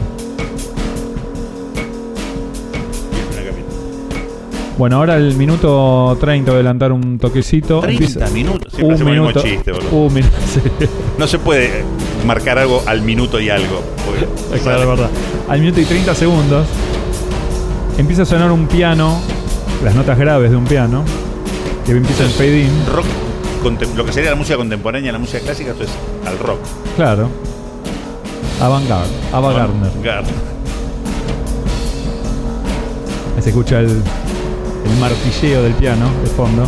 Bueno, ahora el minuto 30 voy a adelantar un toquecito. 30 minutos. Siempre hacemos el mismo chiste, boludo. Un minuto, sí. No se puede marcar algo al minuto y algo. Claro, es verdad. Al minuto y 30 segundos empieza a sonar un piano, las notas graves de un piano, que empieza el fade in. Rock, lo que sería la música contemporánea, la música clásica, esto es al rock. Claro. Avant-garde. Avant-garde. Ahí se escucha el martilleo del piano de fondo.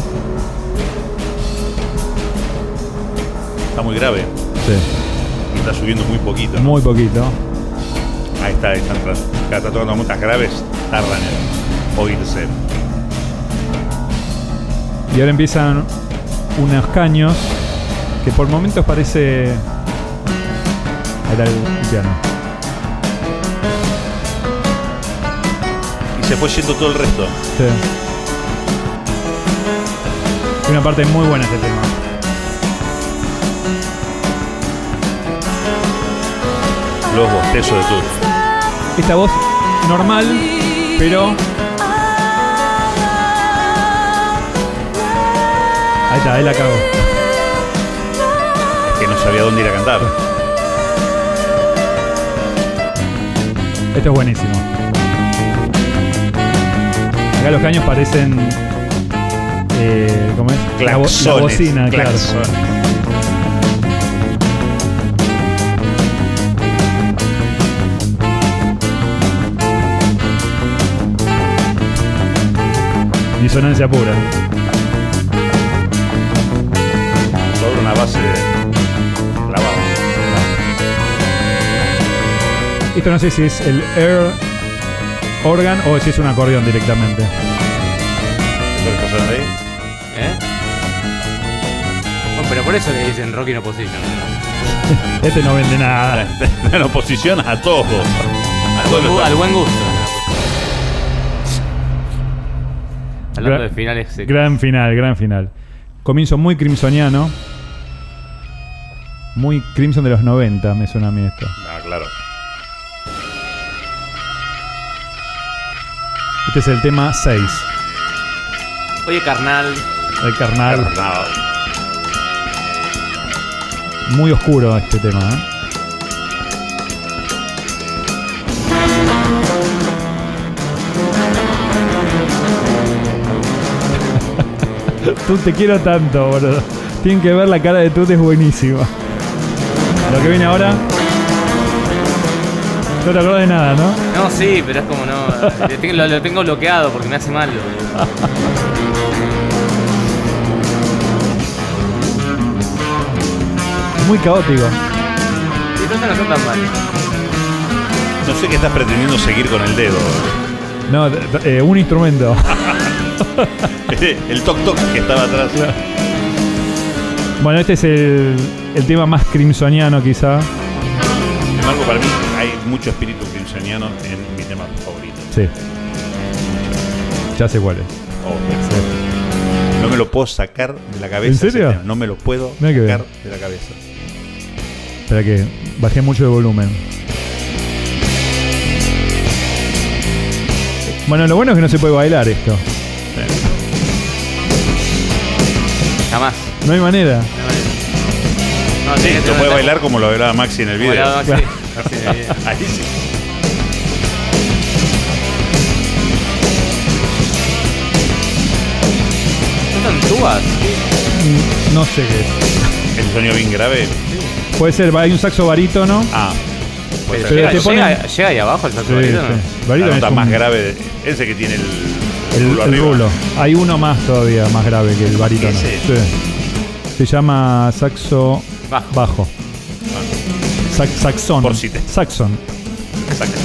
Está muy grave. Sí. Está subiendo muy poquito. Muy poquito. Ahí está tocando notas graves. Tardan en oírse. Y ahora empiezan unos caños que por momentos parece. Ahí está el piano. Y se fue yendo todo el resto. Sí. Es una parte muy buena este tema. Los bostezos de Tut. Esta voz normal, pero. Ahí está, ahí la cago. Que no sabía dónde ir a cantar. Esto es buenísimo. Acá los caños parecen. ¿Cómo es? La bocina, claxones. Claro. Disonancia pura. Sobre una base clavada. Esto no sé si es el air organ o si es un acordeón directamente. ¿Eso que está sonando ahí? Bueno, pero por eso que dicen Rock in Opposition. Este no vende nada. En oposición a todos. Al buen gusto. Hablando de finales. Gran final. Comienzo muy crimsoniano. Muy Crimson de los 90, me suena a mí esto. Ah, claro. Este es el tema 6. Oye, carnal. El carnal. Carnal. Muy oscuro este tema, ¿eh? Tú te quiero tanto, boludo. Tienen que ver la cara de Tut, es buenísima. Lo que viene ahora. No te acuerdas de nada, ¿no? No, sí, pero es como no. Lo tengo bloqueado porque me hace mal. Muy caótico. Sí, entonces no son tan mal. No sé qué estás pretendiendo seguir con el dedo. No, un instrumento. El toc-toc que estaba atrás. Bueno, este es el tema más crimsoniano quizá. Sin embargo, para mí hay mucho espíritu crimsoniano en mi tema favorito. Sí. Ya sé cuál es. Oh, no me lo puedo sacar de la cabeza. ¿En serio? ese tema. No me lo puedo Nada que ver. sacar de la cabeza. Espera que bajé mucho de volumen. Bueno, lo bueno es que no se puede bailar esto. Jamás. No hay manera. No, Sí, lo puede bailar como lo bailaba Maxi en el video. Ahí sí. ¿Son tubas? No sé qué es. El sonido bien grave. Puede ser, hay un saxo barítono. Ah, puede Pero ser. llega- te ponen- llega ahí abajo el saxo Sí, barítono. sí. La Barítono nota es un- más grave. Ese que tiene el rulo el arriba. rulo. Hay uno más todavía más grave que el barítono. ¿Ese? Sí. Se llama saxo bajo. Saxón. Por si te- Saxon. Exacto.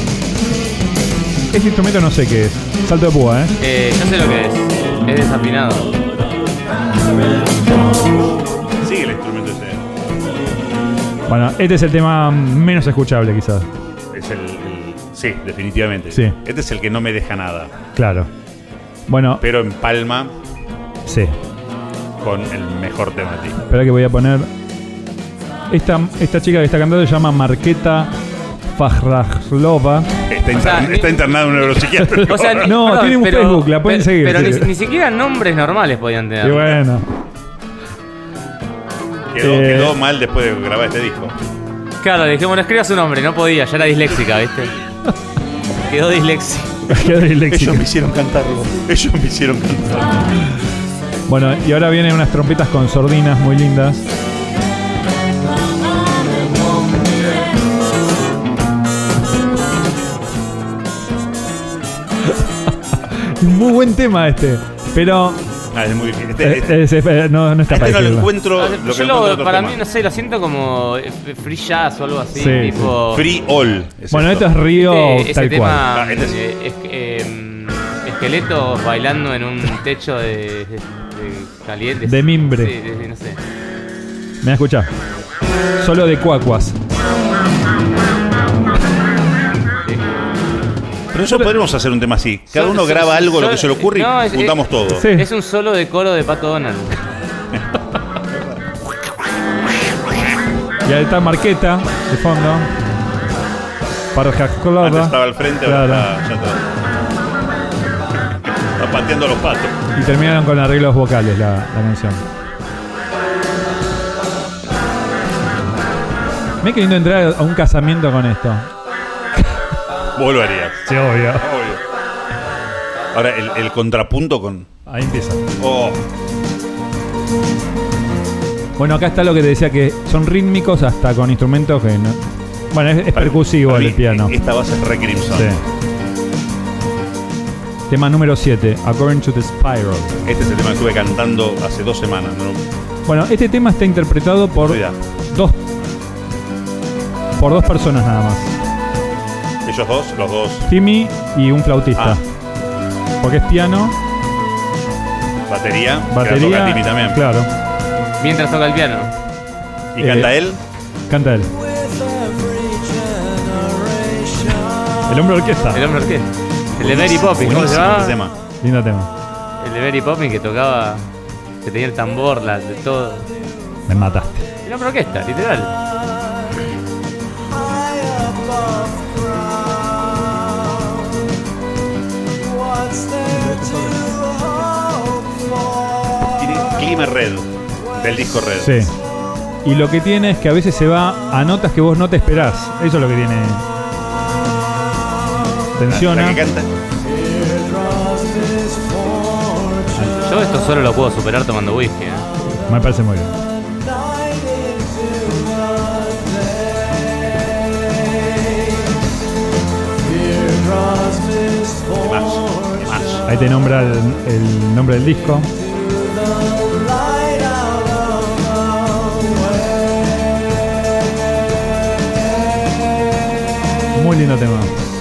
Ese instrumento no sé qué es. Salto de púa, Yo sé lo que es. Es desafinado. Sigue el instrumento ese. Bueno, este es el tema menos escuchable quizás. Es sí, definitivamente. Sí. Este es el que no me deja nada. Claro. Bueno, Pero empalma sí. con el mejor tema de ti. Espera que voy a poner. Esta chica que está cantando se llama Marketa Fajrajlova. Está internado en un neuropsiquiatra. O sea, No, tiene un Facebook, la pueden seguir, Pero sí. ni siquiera nombres normales podían tener. Y bueno. Quedó mal después de grabar este disco. Claro, le dije, bueno, escriba su nombre. No podía, ya era disléxica, ¿viste? Quedó disléxica. Quedó disléxica. Ellos me hicieron cantarlo. Bueno, y ahora vienen unas trompetas con sordinas muy lindas. Muy buen tema este. Pero Es muy difícil. no está Este para no lo decirlo. encuentro. Lo que Yo encuentro otro para tema. mí, no sé, lo siento como free jazz o algo así. Sí, tipo. Free All. Bueno, esto es Río Ese tal tema, cual. Ah, este esqueletos bailando en un techo de caliente. De mimbre. Sí, no sé. Me escuchá. Solo de cuacuas. Pero nosotros podríamos hacer un tema así. Cada uno graba algo, lo que se le ocurre no, y juntamos todo. Sí. Es un solo de coro de Pato Donald. Y ahí está Marqueta de fondo. Para Antes Jaccolada. estaba al frente, Claro. ahora ya está pateando los patos. Y terminaron con arreglos vocales la canción. Me he querido entrar a un casamiento con esto. Vos lo harías. Sí, obvio. Obvio. Ahora, el contrapunto con... Ahí empieza. Oh, Bueno, acá está lo que te decía, que son rítmicos hasta con instrumentos que no... Bueno, es percusivo para el mí, piano. Esta base es re Crimson. Sí. Tema número 7, According to the Spiral. Este es el tema que estuve cantando hace 2 semanas, ¿no? Bueno, este tema está interpretado por dos personas nada más. Ellos dos, los dos. Timmy y un flautista. Porque es piano. Batería. Que toca Timmy también. Claro. Mientras toca el piano. ¿Y canta él? Canta él. El hombre orquesta. El hombre orquesta. El de Mary Poppins, ¿cómo se llama? Lindo tema. El de Mary Poppins que tocaba, que tenía el tambor, de todo. Me mataste. El hombre orquesta, literal. Tiene clima Red, del disco Red. Sí. Y lo que tiene es que a veces se va a notas que vos no te esperás. Eso es lo que tiene. Tensiona. La que canta. Yo esto solo lo puedo superar tomando whisky, Me parece muy bien. Ahí te nombra el nombre del disco. Muy lindo tema.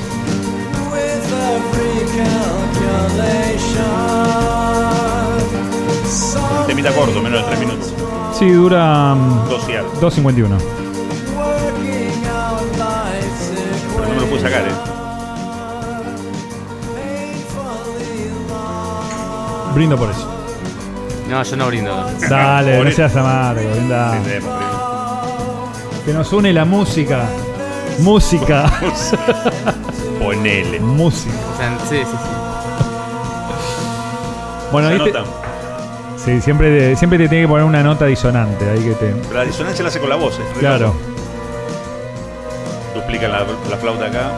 Un temita corto, menos de 3 minutos. Sí, dura 2:51. 2:51. Pero no me lo pude sacar, Brindo por eso. No, yo no brindo. Dale, no seas amargo, brinda. Que nos une la música. Música. Ponele. Música. Sí. Bueno, ahí sí, siempre te tiene que poner una nota disonante. Ahí que te... Pero la disonancia la hace con la voz, Claro. Duplica la flauta acá.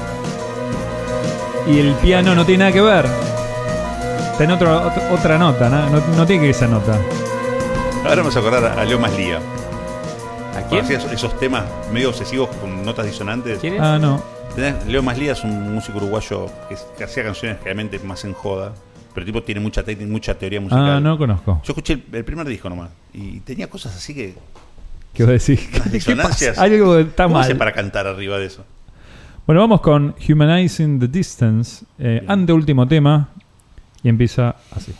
Y el piano no tiene nada que ver. Está en otra nota, no tiene que ir esa nota. Ahora vamos a acordar a Leo Maslía. ¿A quién? Hacía esos temas medio obsesivos con notas disonantes. ¿Quién es? No. Leo Maslía es un músico uruguayo que hacía canciones realmente más en joda. Pero el tipo tiene mucha técnica, mucha teoría musical. No conozco. Yo escuché el primer disco nomás. Y tenía cosas así que... ¿Qué vos decís? Unas disonancias. Algo está ¿Cómo mal. hace para cantar arriba de eso? Bueno, vamos con Humanizing the Distance. Anteúltimo tema. Y empieza así.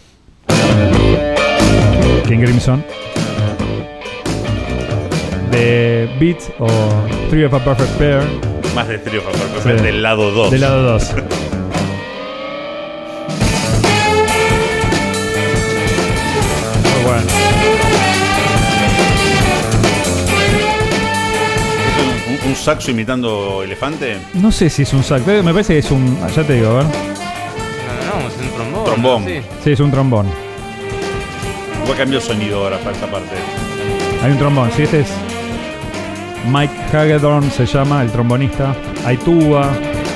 King Crimson. De Beat o Three of a Perfect Pair. Más de Three of a Perfect Pair, del lado 2. Del lado 2. Bueno. ¿Es un saxo imitando elefante? No sé si es un saxo, me parece que es un... Ya te digo, a ver. No, es un trombón. Trombón. Sí, es un trombón. Igual cambió el sonido ahora para esta parte. Hay un trombón, sí, este es Mike Hagedorn, se llama, el trombonista. Hay tuba.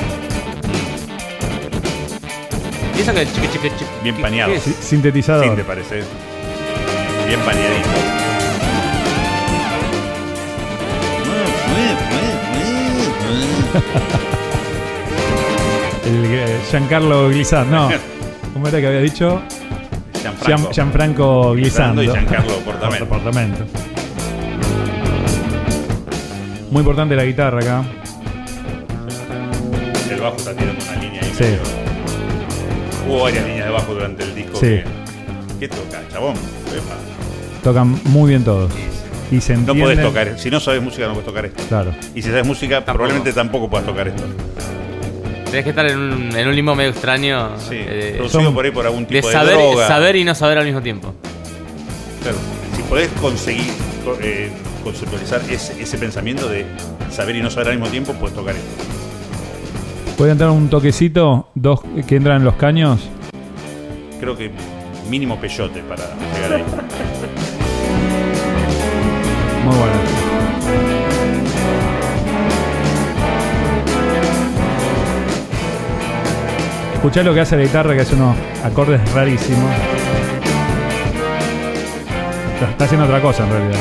¿Y eso que Bien paneado. ¿Qué es? Sintetizador. Sí, te parece. Bien paneadito. El Giancarlo Glissant, no. ¿Cómo era que había dicho? Gianfranco Glissando. Y Giancarlo Portamento. Muy importante la guitarra acá. El bajo está tirando una línea ahí. Sí. Hubo varias líneas de bajo durante el disco. Sí. ¿Qué toca, chabón? Tocan muy bien todos. Y se entienden. No podés tocar, si no sabes música no podés tocar esto. Claro. Y si sabes música, probablemente tampoco puedas tocar esto. Tenés que estar en un limbo medio extraño. Sí, producido por ahí por algún tipo de saber, droga. saber y no saber al mismo tiempo. Claro. Si podés conseguir conceptualizar ese pensamiento de saber y no saber al mismo tiempo, puedes tocar esto. ¿Puede entrar un toquecito? Dos que entran en los caños. Creo que mínimo peyote para llegar ahí. Muy bueno. Escuchá lo que hace la guitarra, que hace unos acordes rarísimos. Está haciendo otra cosa en realidad.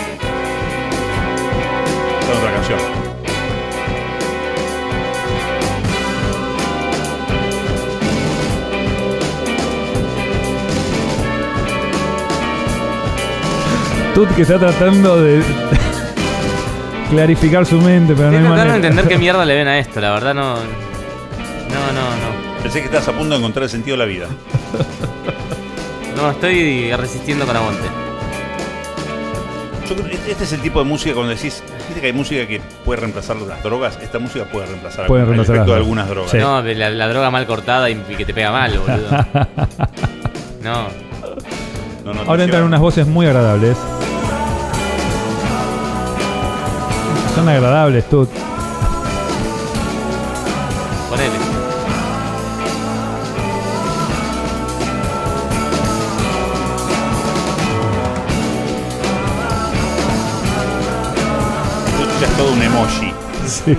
Esta es otra canción. Tut que está tratando de clarificar su mente, pero Estoy no hay tratando de manera. entender qué mierda le ven a esto, la verdad no. Pensé que estabas a punto de encontrar el sentido de la vida. No, estoy resistiendo con aguante. Yo creo que este es el tipo de música cuando decís, viste que hay música que puede reemplazar las drogas, esta música puede reemplazar, Puede el reemplazar efecto de las algunas drogas. Sí. No, la droga mal cortada y que te pega mal, boludo. No. No, Ahora entran unas voces muy agradables. Son agradables, Tut. Ponele. Ya es todo un emoji. Sí.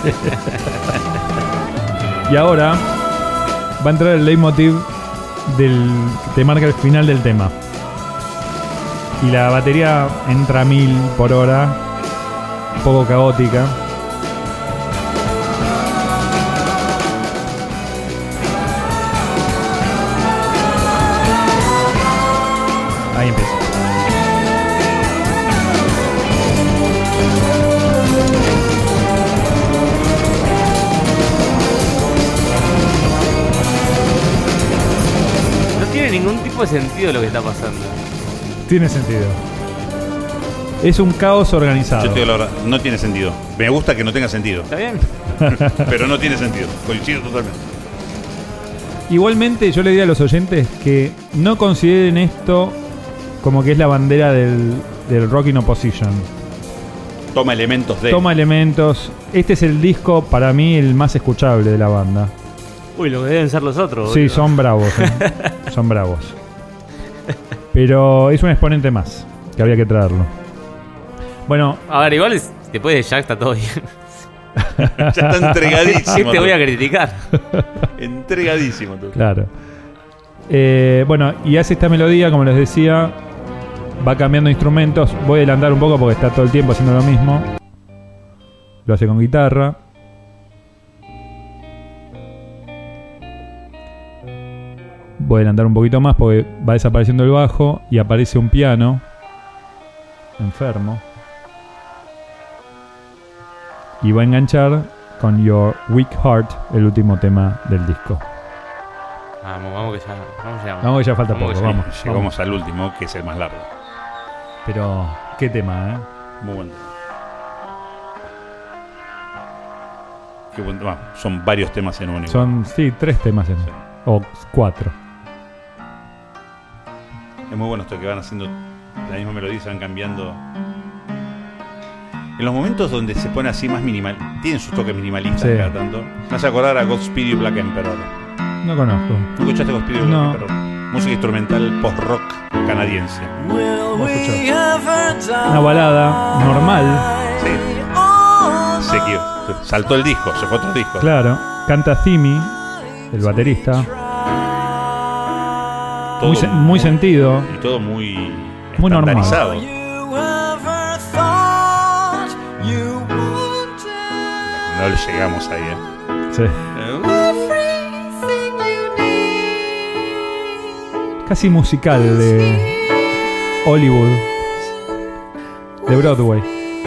Y ahora va a entrar el leitmotiv que te marca el final del tema. Y la batería entra a 1000 por hora, un poco caótica. Ahí empieza. No tiene ningún tipo de sentido lo que está pasando. Tiene sentido. Es un caos organizado. Yo te digo la verdad, no tiene sentido. Me gusta que no tenga sentido, ¿Está bien? pero no tiene sentido. Coincido totalmente. Igualmente yo le diría a los oyentes que no consideren esto como que es la bandera del rock in opposition. Toma elementos de... Toma elementos. Este es el disco para mí el más escuchable de la banda. Uy, lo que deben ser los otros. Sí, boludo. son bravos. Son bravos. Pero es un exponente más que había que traerlo. Bueno, A ver, igual después de Jack está todo bien. Ya está entregadísimo. ¿Qué te voy a tú. criticar? Entregadísimo tú. claro. Bueno, y hace esta melodía, como les decía, va cambiando instrumentos. Voy a adelantar un poco porque está todo el tiempo haciendo lo mismo. Lo hace con guitarra. Voy a adelantar un poquito más porque va desapareciendo el bajo y aparece un piano enfermo. Y va a enganchar con Your Weak Heart, el último tema del disco. Vamos que ya. Vamos ya. Vamos que ya falta Vamos poco, que ya. vamos. Llegamos al último, que es el más largo. Pero, qué tema, Muy bueno. Qué buen tema. Son varios temas en uno. Son, sí, 3 temas en, o 4. Es muy bueno esto que van haciendo la misma melodía y se van cambiando. En los momentos donde se pone así más minimal, tienen sus toques minimalistas Sí. cada tanto. Me hace acordar a Godspeed You Black Emperor. No conozco. ¿Tú escuchaste Godspeed You Black No. Emperor? Música instrumental post-rock canadiense. Vamos a escuchar. Una balada normal, Sí. Sé que saltó el disco, se fue otro disco. claro. Canta Timmy, el baterista. Todo Muy sentido. y todo muy Muy normal. estandarizado. No le llegamos ahí, Sí. Casi musical de Hollywood, de Broadway.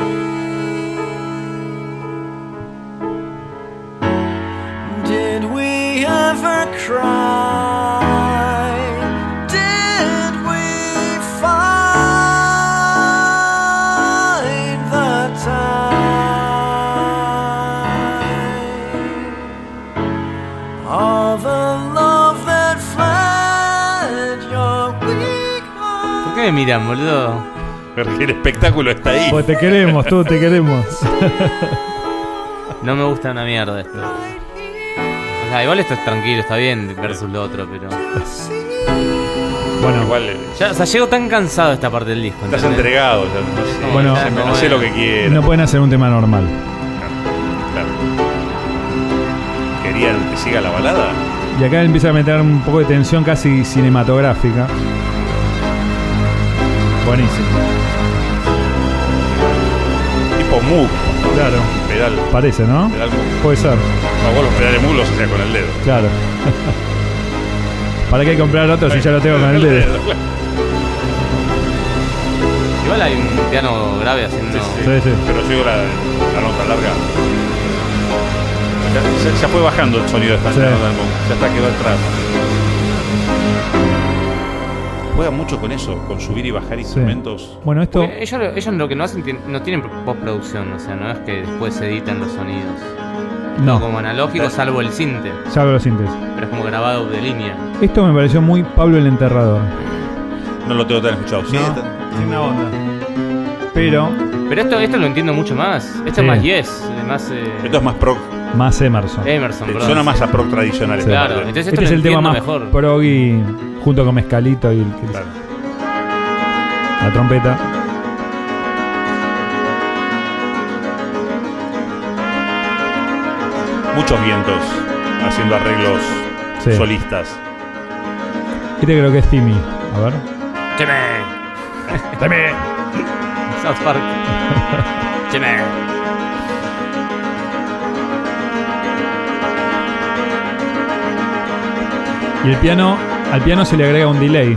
Did we ever cry? Did we find the time? All the love that fled your weak heart. ¿Por qué me miran, boludo? Porque el espectáculo está ahí. Pues te queremos, tú te queremos. No me gusta una mierda esto. O sea, igual esto es tranquilo, está bien versus lo otro, pero. Bueno, Igual Ya, o sea, llego tan cansado de esta parte del disco. estás ¿entendés? entregado. Ya, no sé, Bueno, ya no sé lo que quieras. no pueden hacer un tema normal. Claro. ¿Querían que siga la balada? Y acá empieza a meter un poco de tensión casi cinematográfica. Buenísimo. Tipo Moog. Claro, Pedal. parece, ¿no? Pedal Moog. Puede ser, No, vos los pedales Moog los hacías con el dedo. claro. ¿Para qué comprar otro si ya lo tengo con el dedo? Igual hay un piano grave haciendo. Sí. Pero yo digo la nota larga. Ya fue bajando el sonido de esta nota. Ya está, quedó atrás. Juega mucho con eso, con subir y bajar instrumentos. Bueno, esto. Porque ellos lo que no hacen, no tienen postproducción, o sea, no es que después se editan los sonidos. No, como analógico, salvo el sinte. Salvo los sintes. Pero es como grabado de línea. Esto me pareció muy Pablo el Enterrador. No lo tengo tan escuchado. Sí, tiene una onda. Pero esto lo entiendo mucho más. Esto es más Yes, más. Esto es más prog. Más Emerson. Perdón. Suena más a prog tradicional. Sí. Claro, entonces este es el tema más mejor. prog y junto con Mezcalito y Claro. la trompeta. Muchos vientos haciendo arreglos solistas. Este creo que es Timmy. A ver. ¡Cheme! South Park. ¡Cheme! Y al piano se le agrega un delay.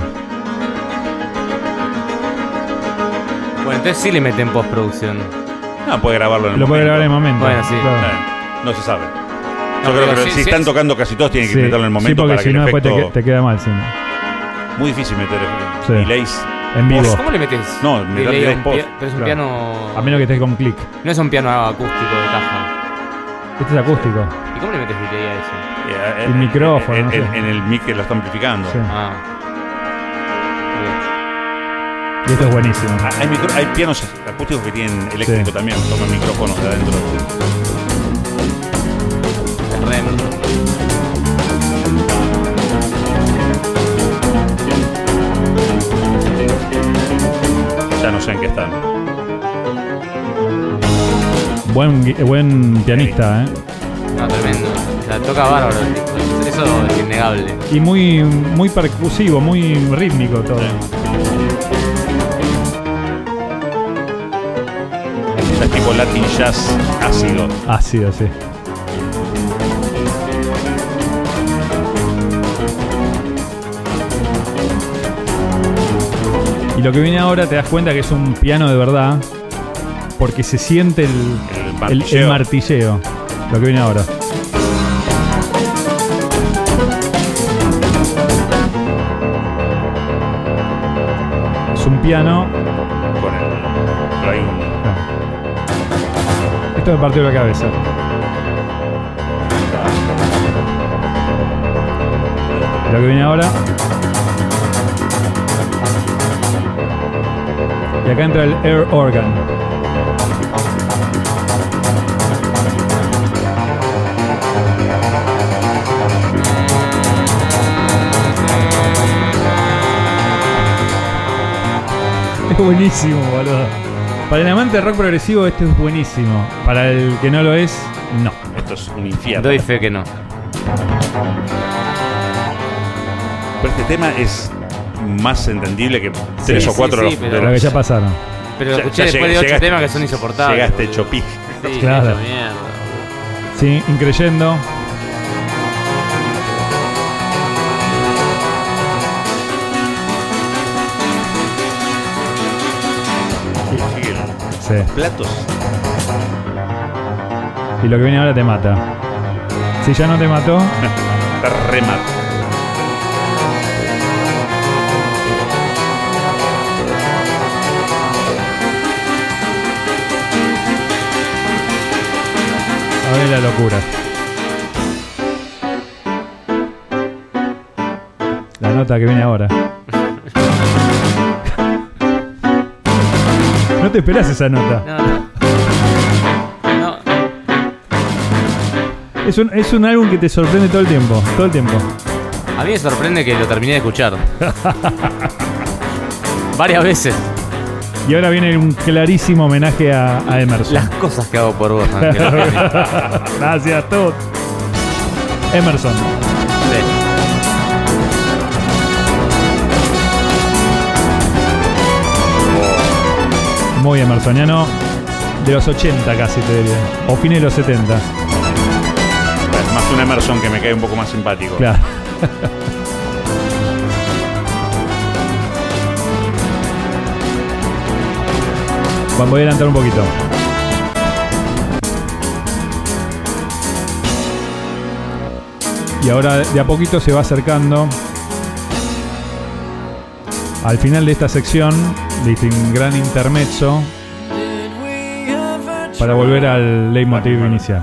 Bueno, entonces sí le meten postproducción. No, puede grabarlo en el Lo momento. puede grabar en el momento. Bueno, sí. Claro. No se sabe. No, Yo creo pero que sí, si sí, están sí. tocando casi todos tienen que Sí, meterlo en el momento porque para que si el no después efecto... te queda mal. Sí. Muy difícil meter Sí. delays. En vivo. ¿Cómo le metes? No, meter delay a delay un post. pero es un Claro. piano. A menos que estés con clic. No es un piano acústico de caja. Este es acústico. ¿Y cómo le metes delay a eso? El micrófono, no sé. En el mic que lo está amplificando. Sí. Ah. Y esto es buenísimo. Hay pianos acústicos que tienen eléctrico Sí. también, toman micrófonos de adentro. El rem. Ya no sé en qué están. Buen pianista, No, tremendo. O sea, toca bárbaro el disco. Eso es innegable. Y muy percusivo, muy rítmico todo. Es tipo Latin Jazz ácido. Ácido, sí. Y lo que viene ahora te das cuenta que es un piano de verdad, porque se siente el martilleo. Lo que viene ahora. Es un piano. Con pero hay un... Esto me partió la cabeza. Lo que viene ahora. Y acá entra el air organ. Es buenísimo, boludo. Para el amante de rock progresivo este es buenísimo. Para el que no lo es, no. Esto es un infierno. Doy fe que no. Pero este tema es más entendible que 3 o 4 sí, de pero- los... Lo que ya pasaron. Pero lo Ya- escuché ya después de llega- 8 llega- temas que son insoportables. Llega este chopic. Sí, Claro. hecho mierda. Sí, increyendo. Sí. Platos. Y lo que viene ahora te mata. Si ya no te mató, Está re mal. a ver la locura. La nota que viene ahora. No te esperás esa nota. No. Es un álbum que te sorprende todo el tiempo. Todo el tiempo. A mí me sorprende que lo terminé de escuchar. Varias veces. Y ahora viene un clarísimo homenaje a Emerson. Las cosas que hago por vos, Ángel. Gracias, todo. Emerson. Sí. Muy emersoniano. De los 80 casi te diría. O fines de los 70. Bueno, más un Emerson que me cae un poco más simpático. Claro. Bueno, voy a adelantar un poquito. Y ahora de a poquito se va acercando al final de esta sección, de este gran intermezzo, para volver al leitmotiv inicial.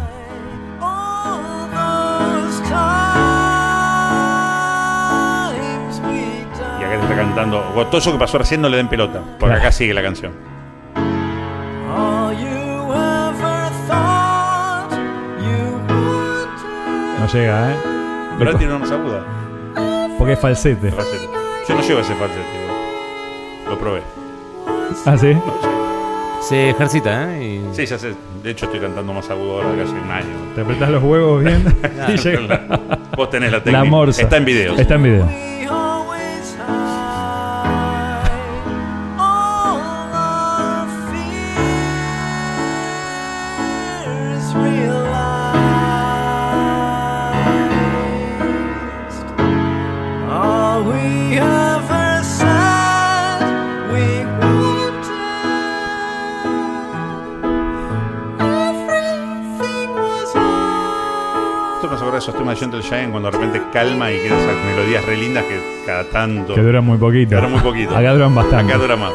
Y acá te está cantando. Todo eso que pasó recién no le den pelota, porque acá sigue la canción. No llega, Pero él tiene una más aguda. porque es falsete. Falsete. Yo no llevo ese falsete, igual. Lo probé. ¿Ah, sí? Se ejercita, ¿eh? Sí, ya sé. De hecho, estoy cantando más agudo ahora que hace un año. Te apretás los huevos bien y llega. Vos tenés la técnica. La morsa. Está en videos. Está en video. Esos temas de Gentle Giant cuando de repente calma y quedan esas melodías re lindas que cada tanto. Que duran muy poquito. Que duran muy poquito. Acá duran bastante. Acá dura más.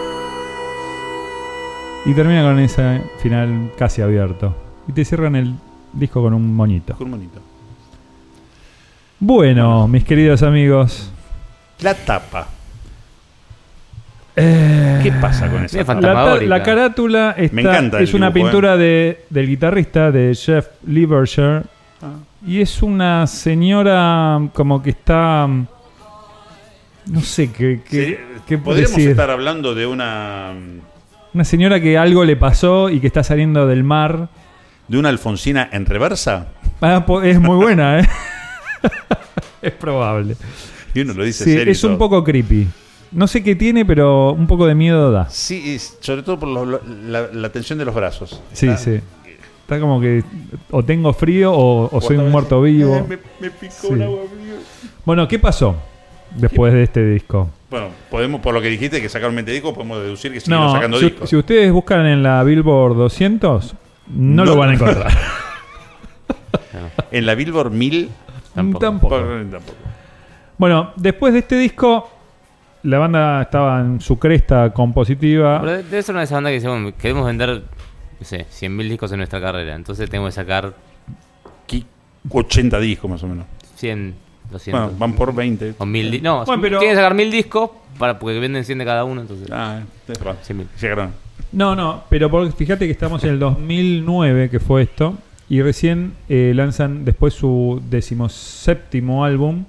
Y termina con ese final casi abierto. Y te cierran el disco con un moñito. Con un monito. Bueno, mis queridos amigos. La tapa. ¿Qué pasa con esa Es tapa? fantasmagórica. La carátula está, Me encanta el es una dibujo, pintura del guitarrista de Jeff Levershire. Ah. Y es una señora como que está... No sé qué Sí, qué podríamos decir. estar hablando de una Una señora que algo le pasó y que está saliendo del mar. Alfonsina en reversa. Es muy buena, ¿eh? Es probable. Y uno lo dice Sí, serio. y es un todo. poco creepy. No sé qué tiene, pero un poco de miedo da. Sí, y sobre todo por la tensión de los brazos. Sí, Está- sí. Está como que o tengo frío o soy un hasta muerto veces, vivo. Me picó Sí. un agua frío. Bueno, ¿qué pasó después de este disco? Bueno, podemos, por lo que dijiste que sacaron 20 discos, podemos deducir que siguieron No, sacando si, discos. si ustedes buscan en la Billboard 200, no lo van a encontrar. En la Billboard 1000 Tampoco. tampoco. Bueno, después de este disco, la banda estaba en su cresta compositiva. Pero debe ser una de esas bandas que dice, bueno, queremos vender, no sé, 100.000 discos en nuestra carrera. Entonces tengo que sacar 80 discos más o menos. 100, 200. Bueno, van por 20. o 1.000. No, Bueno, pero- tienen que sacar 1.000 discos porque venden 100 de cada uno. Entonces, Es verdad. 100.000. Llegaron. No, pero fíjate que estamos en el 2009, que fue esto, y recién lanzan después su 17º álbum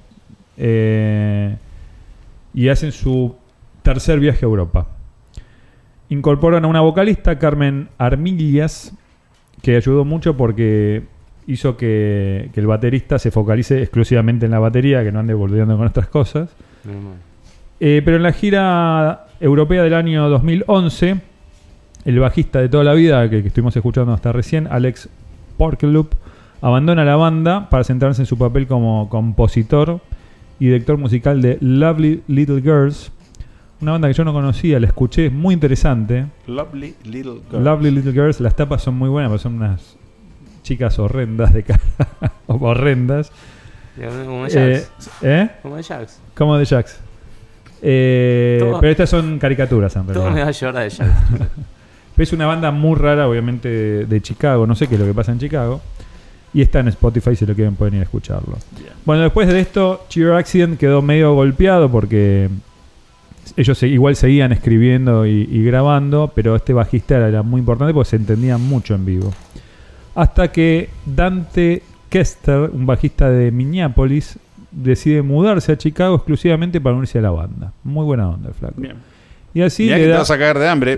y hacen su tercer viaje a Europa. Incorporan a una vocalista, Carmen Armillas, que ayudó mucho porque hizo que el baterista se focalice exclusivamente en la batería, que no ande volviendo con otras cosas. Normal. Pero en la gira europea del año 2011, el bajista de toda la vida, que estuvimos escuchando hasta recién, Alex Porkelup, abandona la banda para centrarse en su papel como compositor y director musical de Lovely Little Girls, una banda que yo no conocía, la escuché, es muy interesante. Lovely Little Girl. Lovely Little Girls, las tapas son muy buenas, pero son unas chicas horrendas de cara, horrendas. Como de Jax. Como de Jax. Como de Jax. Todo- Pero estas son caricaturas, en Todo realidad. me va a llorar de Jax. Es una banda muy rara, obviamente, de Chicago. No sé qué es lo que pasa en Chicago. Y está en Spotify, si lo quieren pueden ir a escucharlo. Bien. Bueno, después de esto, Cheer Accident quedó medio golpeado porque ellos igual seguían escribiendo y grabando, pero este bajista era muy importante porque se entendían mucho en vivo. Hasta que Dante Kester, un bajista de Minneapolis, decide mudarse a Chicago exclusivamente para unirse a la banda. Muy buena onda el flaco. Bien. Y así Mirá le que te da... vas a cagar de hambre.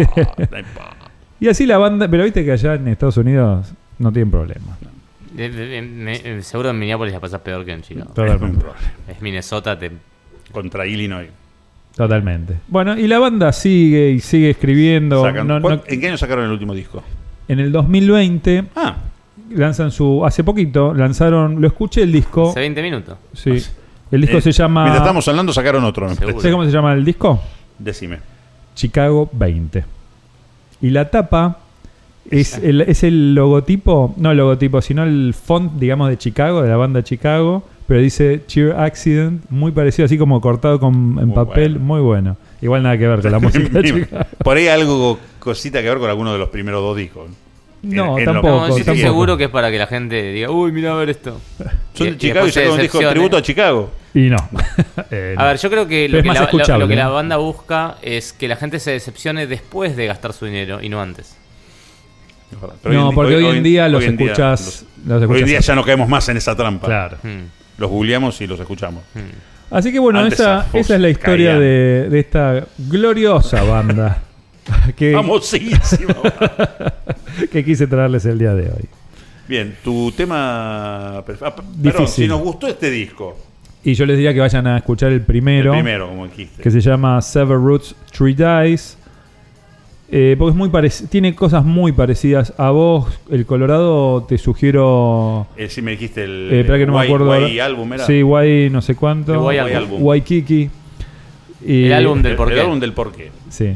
Y así la banda, pero viste que allá en Estados Unidos no tienen problema. Seguro en Minneapolis la pasas peor que en Chicago. Totalmente. Es Minnesota, Contra Illinois. Totalmente. Bueno, y la banda sigue y sigue escribiendo. Sacan- No- no- ¿En qué año sacaron el último disco? en el 2020 Ah, lanzan hace poquito lanzaron, lo escuché el disco. hace 20 minutos. Sí. El disco se llama... Mientras estamos hablando, sacaron otro. me Seguro. parece. ¿Sabes cómo se llama el disco? Decime. Chicago 20. Y la tapa es el logotipo, no el logotipo, sino el font, digamos, de Chicago, de la banda Chicago, pero dice Cheer Accident, muy parecido, así como cortado en papel, bueno. muy bueno. Igual nada que ver con la música de Chicago. Por ahí algo, cosita que ver con alguno de los primeros 2 discos. No, En tampoco. No, yo estoy tampoco. seguro que es para que la gente diga, uy, mira a ver esto. Son Y- de y Chicago y después se sacan un disco de decepcione. tributo a Chicago. Y no. No. A ver, yo creo que Pero es más escuchable, lo que ¿no? la banda busca es que la gente se decepcione después de gastar su dinero y no antes. Es verdad. Pero No, porque hoy en día los hoy en día escuchás. Hoy en día ya no caemos más en esa trampa. Claro. Hmm, Los googleamos y los escuchamos. hmm. Así que bueno, Antes esa es la historia caían. de esta gloriosa banda que, Famosísimo. que quise traerles el día de hoy. Bien, tu tema. Perdón, Difícil. si nos gustó este disco. Y yo les diría que vayan a escuchar el primero, El primero, como dijiste. que se llama Sever Roots, Three Dice. Porque es muy tiene cosas muy parecidas a vos. El Colorado te sugiero. Sí, me dijiste el. Espera que no me acuerdo ahora. álbum era. Sí, Guay no sé cuánto. El Guay álbum. Waikiki. Y, El álbum del porqué. El álbum del porqué. Sí.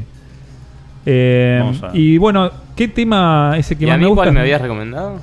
Vamos a- Y bueno, ¿qué tema ese que ¿Y más a mí me gusta? cuál me habías recomendado?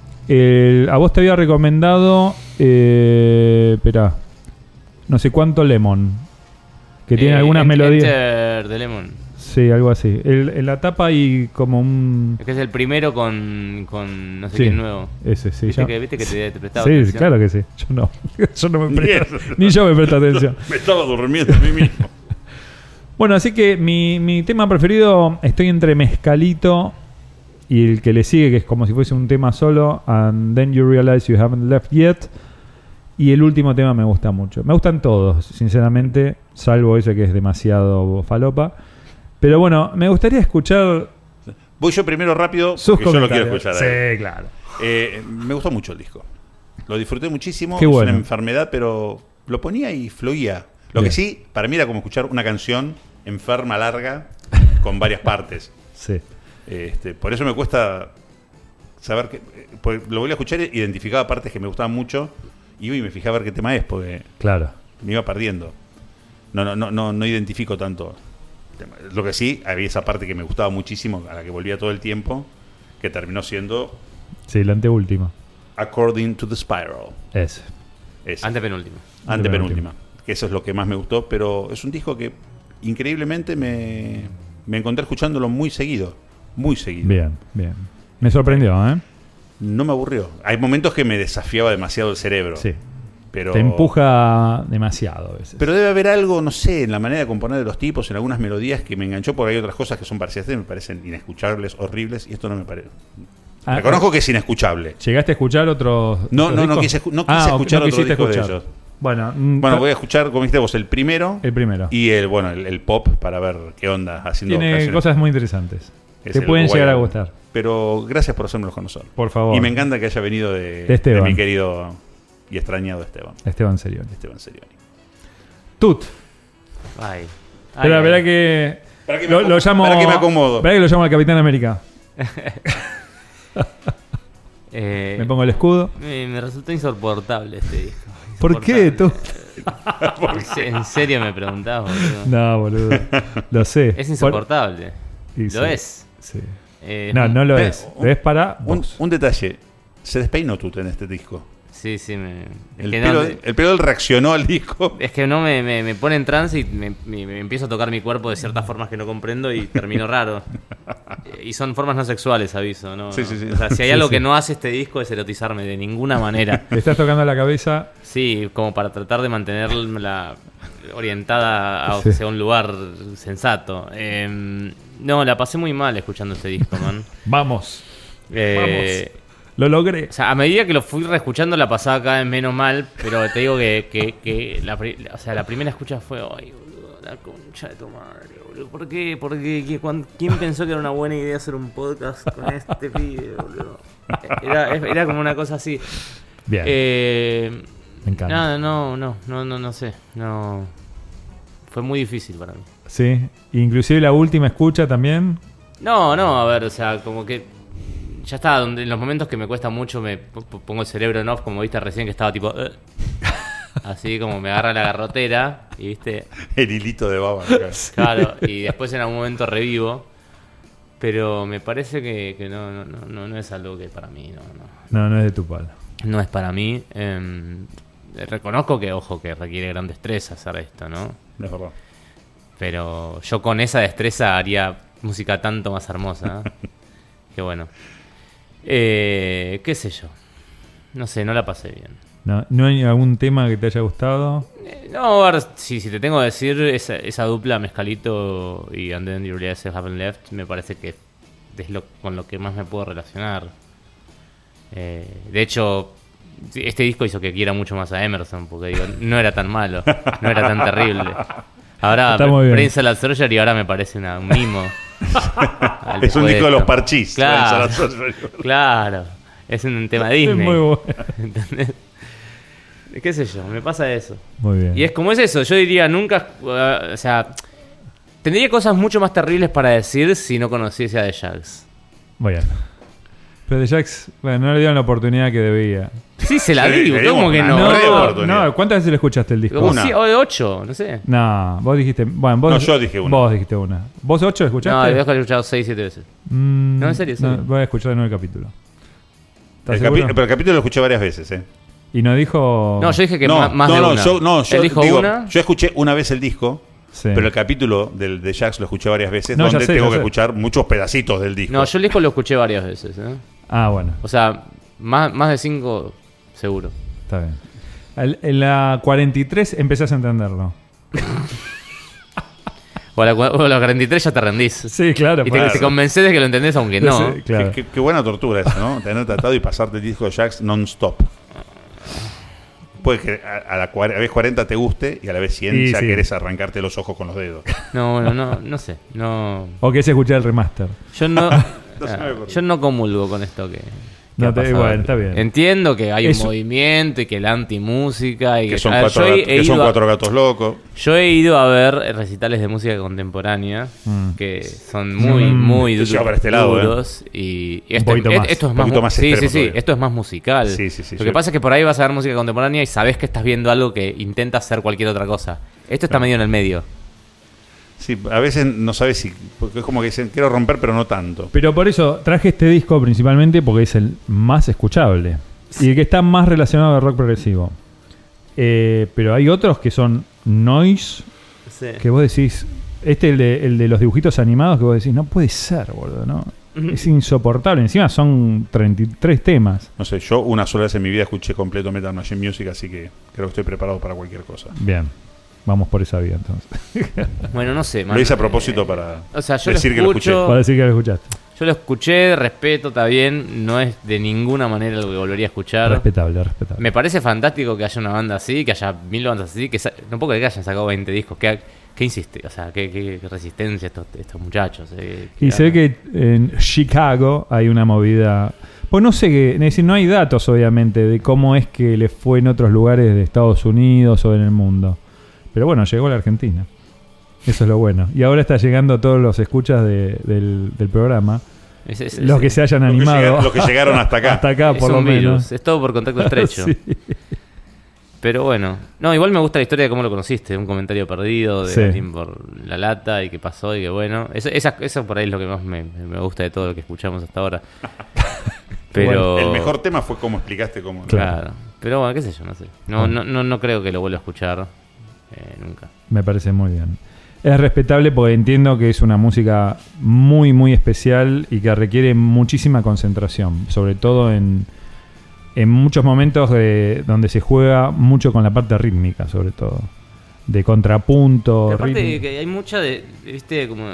A vos te había recomendado. Espera. No sé cuánto Lemon. Que tiene algunas melodías. Enter the Lemon. Sí, algo así. En la tapa hay como un. Es que es el primero con no sé Sí, quién nuevo. ese, sí. ¿Viste, ya- viste que te prestaba Sí, atención? claro que sí. Yo no. Yo no me presto. Bien. Ni yo me presto atención. Me estaba durmiendo a mí mismo. Bueno, así que mi tema preferido, estoy entre Mezcalito y el que le sigue, que es como si fuese un tema solo, And Then You Realize You Haven't Left Yet. Y el último tema me gusta mucho. Me gustan todos, sinceramente, salvo ese que es demasiado falopa. Pero bueno, me gustaría escuchar Voy yo primero rápido, sus porque yo lo comentarios. quiero escuchar. Sí, claro. Me gustó mucho el disco. Lo disfruté muchísimo. Qué es bueno. una enfermedad, pero lo ponía y fluía. Lo Bien. que sí, para mí era como escuchar una canción enferma, larga, con varias partes. Sí. Por eso me cuesta saber que. Porque lo volví a escuchar, identificaba partes que me gustaban mucho y me fijaba a ver qué tema es, porque Claro. me iba perdiendo. No identifico tanto. Lo que sí, había esa parte que me gustaba muchísimo, a la que volvía todo el tiempo, que terminó siendo Sí, la anteúltima. According to the Spiral. Ese. Esa. Antepenúltimo. Antepenúltima. Que eso es lo que más me gustó, pero es un disco que increíblemente me encontré escuchándolo muy seguido. Muy seguido. Bien, bien. Me sorprendió, ¿eh? No me aburrió. Hay momentos que me desafiaba demasiado el cerebro. Sí. Pero, Te empuja demasiado a veces. Pero debe haber algo, no sé, en la manera de componer de los tipos, en algunas melodías que me enganchó, porque hay otras cosas que son parecidas, me parecen inescuchables, horribles, y esto no me parece. Ah, Reconozco que es inescuchable. ¿Llegaste a escuchar otros? No, otros no, no discos? quise escuchar no otro quisiste disco de escuchar. ellos. Bueno, Bueno, voy a escuchar, como dijiste vos, el primero el primero. y el pop para ver qué onda haciendo Tiene canciones. cosas muy interesantes. Es Te el pueden Guay llegar a Album. gustar. Pero gracias por hacérmelo conocer. Por favor. Y me encanta que haya venido de Esteban. mi querido y extrañado Esteban Esteban Serioni. Serioni. Tut. Ay. Espera, espera que. Para que me Lo acomodo, llamo. para que me acomodo. Espera que lo llamo al Capitán América. Me pongo el escudo. Me resultó insoportable este disco. ¿Por qué, tú? ¿En serio me preguntabas, boludo? No, boludo. Lo sé. Es insoportable. Y Lo sí, es. Sí. No lo es. Lo es para vos. Un detalle. Se despeinó Tut en este disco. Sí, sí. El pelo él reaccionó al disco. Es que no me pone en trance y me empiezo a tocar mi cuerpo de ciertas formas que no comprendo y termino raro. Y son formas no sexuales, aviso, ¿no? Sí, sí, sí. O sea, si hay Sí, algo sí. que no hace este disco es erotizarme de ninguna manera. Le estás tocando la cabeza. Sí, como para tratar de mantenerla orientada Sí. hacia un lugar sensato. No, la pasé muy mal escuchando este disco, man. Vamos. Lo logré. O sea, a medida que lo fui reescuchando la pasaba cada vez menos mal, pero te digo que la primera escucha fue, ay, boludo, la concha de tu madre, boludo. ¿Por qué? ¿Quién pensó que era una buena idea hacer un podcast con este pibe, boludo? Era como una cosa así. Bien. Me encanta. Nada, no sé. No. Fue muy difícil para mí. Sí. Inclusive la última escucha también. No, a ver, o sea, como que ya está, en los momentos que me cuesta mucho me pongo el cerebro en off, como viste recién que estaba tipo... así como me agarra la garrotera y viste... El hilito de baba. Acá. Claro, y después en algún momento revivo. Pero me parece que no es algo que para mí No es de tu palo. no es para mí. Reconozco que, ojo, que requiere gran destreza hacer esto, ¿no? Es verdad. Pero yo con esa destreza haría música tanto más hermosa. Que bueno. ¿Qué sé yo? No sé, no la pasé bien. ¿No hay algún tema que te haya gustado? No, a ver, si te tengo que decir, esa dupla Mezcalito y And Then You Realize You Haven't Left, me parece que es con lo que más me puedo relacionar. De hecho, este disco hizo que quiera mucho más a Emerson, porque digo, no era tan malo, no era tan terrible. Ahora Prince of Surgery ahora me parece un mimo. Es un disco de los Parchís. Claro, claro. Es un tema de Disney. Es muy bueno. ¿Entendés? ¿Qué sé yo? Me pasa eso. Muy bien. Y es como es eso. Yo diría nunca... o sea, tendría cosas mucho más terribles para decir si no conociese a The Jags. Muy bien. Pero The Jags, bueno, no le dieron la oportunidad que debía. Sí, se la Sí, digo. le ¿Cómo dimos que una no? No, ¿cuántas veces le escuchaste el disco? Una. Sí, 8, no sé. No, vos dijiste... Bueno, vos, No, yo dije una. Vos dijiste una. ¿Vos 8 No, escuchaste? lo he escuchado 6-7 veces. No, en serio, No, voy a escuchar de nuevo el capítulo. ¿Estás seguro? Pero el capítulo lo escuché varias veces, Y no dijo... No, yo dije que más de una. Yo Él dijo digo, una. yo escuché una vez el disco, Sí. pero el capítulo de Jax lo escuché varias veces, No, ya donde sé, tengo ya que sé. escuchar muchos pedacitos del disco. No, yo el disco lo escuché varias veces. Ah, bueno, O sea, más de 5 seguro. está bien. En la 43 empezás a entenderlo. O a los 43 ya te rendís. Sí, claro. Y te convences de que lo entendés aunque no. Sí, claro. Qué buena tortura eso, ¿no? Tener tratado y pasarte el disco de Jax non-stop. Puede que a la vez 40 te guste y a la vez 100 Sí, ya sí. querés arrancarte los ojos con los dedos. No sé. No. O que se escuchar el remaster. Yo no, No se me ocurrió. yo no comulgo con esto que No ha te- pasado. bueno, está bien. Entiendo que hay Eso- un movimiento y que la antimúsica y Que son yo cuatro, cuatro gatos locos. yo he ido a ver recitales de música contemporánea que son muy Te lleva para este lado, duros y esto, poquito más. esto es Un más poquito más sí, extremo sí, todavía. esto es más musical. Sí. Lo que pasa es que por ahí vas a ver música contemporánea y sabes que estás viendo algo que intenta hacer cualquier otra cosa. Esto está medio en el medio. Sí, a veces no sabes si... Porque es como que dicen, quiero romper, pero no tanto. Pero por eso traje este disco principalmente porque es el más escuchable. Y el que está más relacionado al rock progresivo. Pero hay otros que son noise, que vos decís... el de los dibujitos animados que vos decís, no puede ser, boludo, ¿no? Es insoportable. Encima son 33 temas. No sé, yo una sola vez en mi vida escuché completo Metal Machine Music, así que creo que estoy preparado para cualquier cosa. Bien, vamos por esa vía entonces. Bueno, no sé. Lo hice a propósito para o sea, yo decir lo que lo escucho, escuché. Para decir que lo escuchaste. Yo lo escuché, respeto, está bien. No es de ninguna manera lo que volvería a escuchar. Respetable. Me parece fantástico que haya una banda así, que haya 1000 bandas así, no puedo creer que hayan sacado 20 discos. ¿Qué insiste? O sea, qué resistencia estos muchachos. Y se ve que en Chicago hay una movida. Pues no sé qué, es decir, no hay datos obviamente de cómo es que le fue en otros lugares de Estados Unidos o en el mundo. Pero bueno, llegó a la Argentina. Eso es lo bueno. Y ahora está llegando todos los escuchas del programa. Los que se hayan animado. Los que llegaron hasta acá. Hasta acá, es por lo un virus, menos. es todo por contacto estrecho. Sí. Pero bueno, no, igual me gusta la historia de cómo lo conociste, un comentario perdido de Sí. alguien por la lata y qué pasó y qué bueno. Eso por ahí es lo que más me gusta de todo lo que escuchamos hasta ahora. Pero El mejor tema fue cómo explicaste cómo. claro. Pero bueno, qué sé yo, no sé. No creo que lo vuelva a escuchar nunca. Me parece muy bien. Es respetable porque entiendo que es una música muy, muy especial y que requiere muchísima concentración. Sobre todo en muchos momentos donde se juega mucho con la parte rítmica, sobre todo. De contrapunto. Pero aparte rítmica. que hay mucha viste, como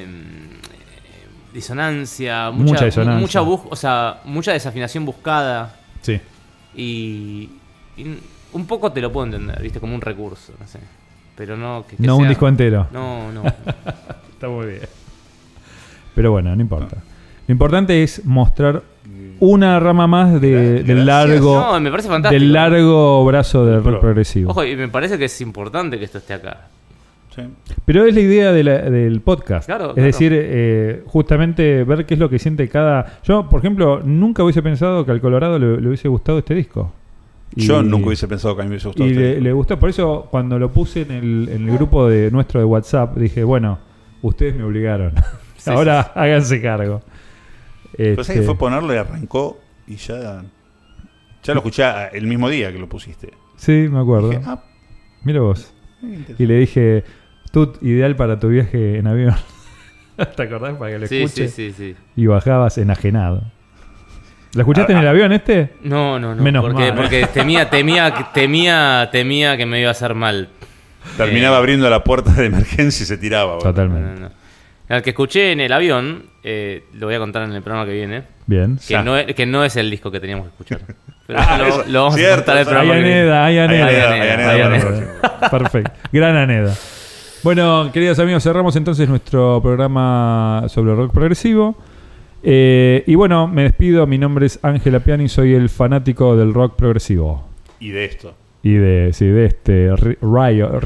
disonancia, Mucha disonancia. mucha desafinación buscada Sí. y un poco te lo puedo entender, viste, como un recurso, no sé. Pero no que No un disco entero. No. Está muy bien. Pero bueno, no importa. Lo importante es mostrar una rama más del Gracias. largo No, me parece fantástico. del largo brazo del rock progresivo. Ojo, y me parece que es importante que esto esté acá. Sí. Pero es la idea del podcast. Claro, es claro. decir, justamente ver qué es lo que siente cada... Yo, por ejemplo, nunca hubiese pensado que al Colorado le hubiese gustado este disco. Yo nunca hubiese pensado que a mí me hubiese gustado. Y este le gustó. Por eso, cuando lo puse en el grupo nuestro de WhatsApp, dije, bueno, ustedes me obligaron. Ahora háganse cargo. Pues que fue ponerlo y arrancó y ya lo escuché el mismo día que lo pusiste. Sí, me acuerdo. Dije, mira vos. Y le dije, Tut, ideal para tu viaje en avión. ¿Te acordás? Para que lo escuches. Sí. Y bajabas enajenado. ¿La escuchaste en el avión este? No. Menos mal. Porque temía que me iba a hacer mal. Terminaba abriendo la puerta de emergencia y se tiraba. Totalmente. No. El que escuché en el avión, lo voy a contar en el programa que viene. Bien. Que no es el disco que teníamos que escuchar. Pero lo vamos a contar en el programa. Hay Aneda. Perfecto. Gran Aneda. Bueno, queridos amigos, cerramos entonces nuestro programa sobre rock progresivo. Y bueno, me despido. Mi nombre es Ángel Apiani, soy el fanático del rock progresivo. Y de esto. Y de este Rio.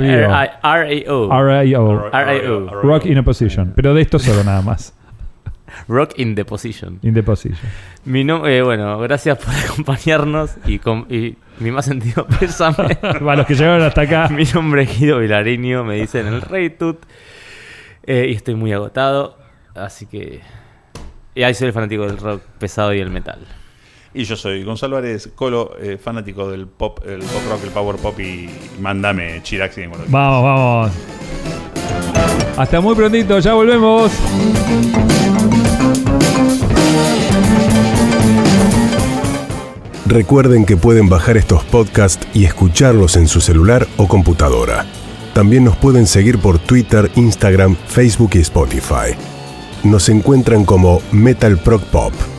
R.A.O. Rock in a Position. Pero de esto solo nada más. Rock in the Position. In the Position. Bueno, gracias por acompañarnos y mi más sentido pésame. Para los que llegaron hasta acá. Mi nombre es Guido Vilariño, me dicen el Rey Tut. Y estoy muy agotado. Así que... Y ahí soy el fanático del rock pesado y el metal. Y yo soy Gonzalo Ares Colo, fanático del pop, el pop rock, el power pop y mándame Chiraxi. Vamos. Hasta muy prontito, ya volvemos. Recuerden que pueden bajar estos podcasts y escucharlos en su celular o computadora. También nos pueden seguir por Twitter, Instagram, Facebook y Spotify. Nos encuentran como Metal Prog Pop.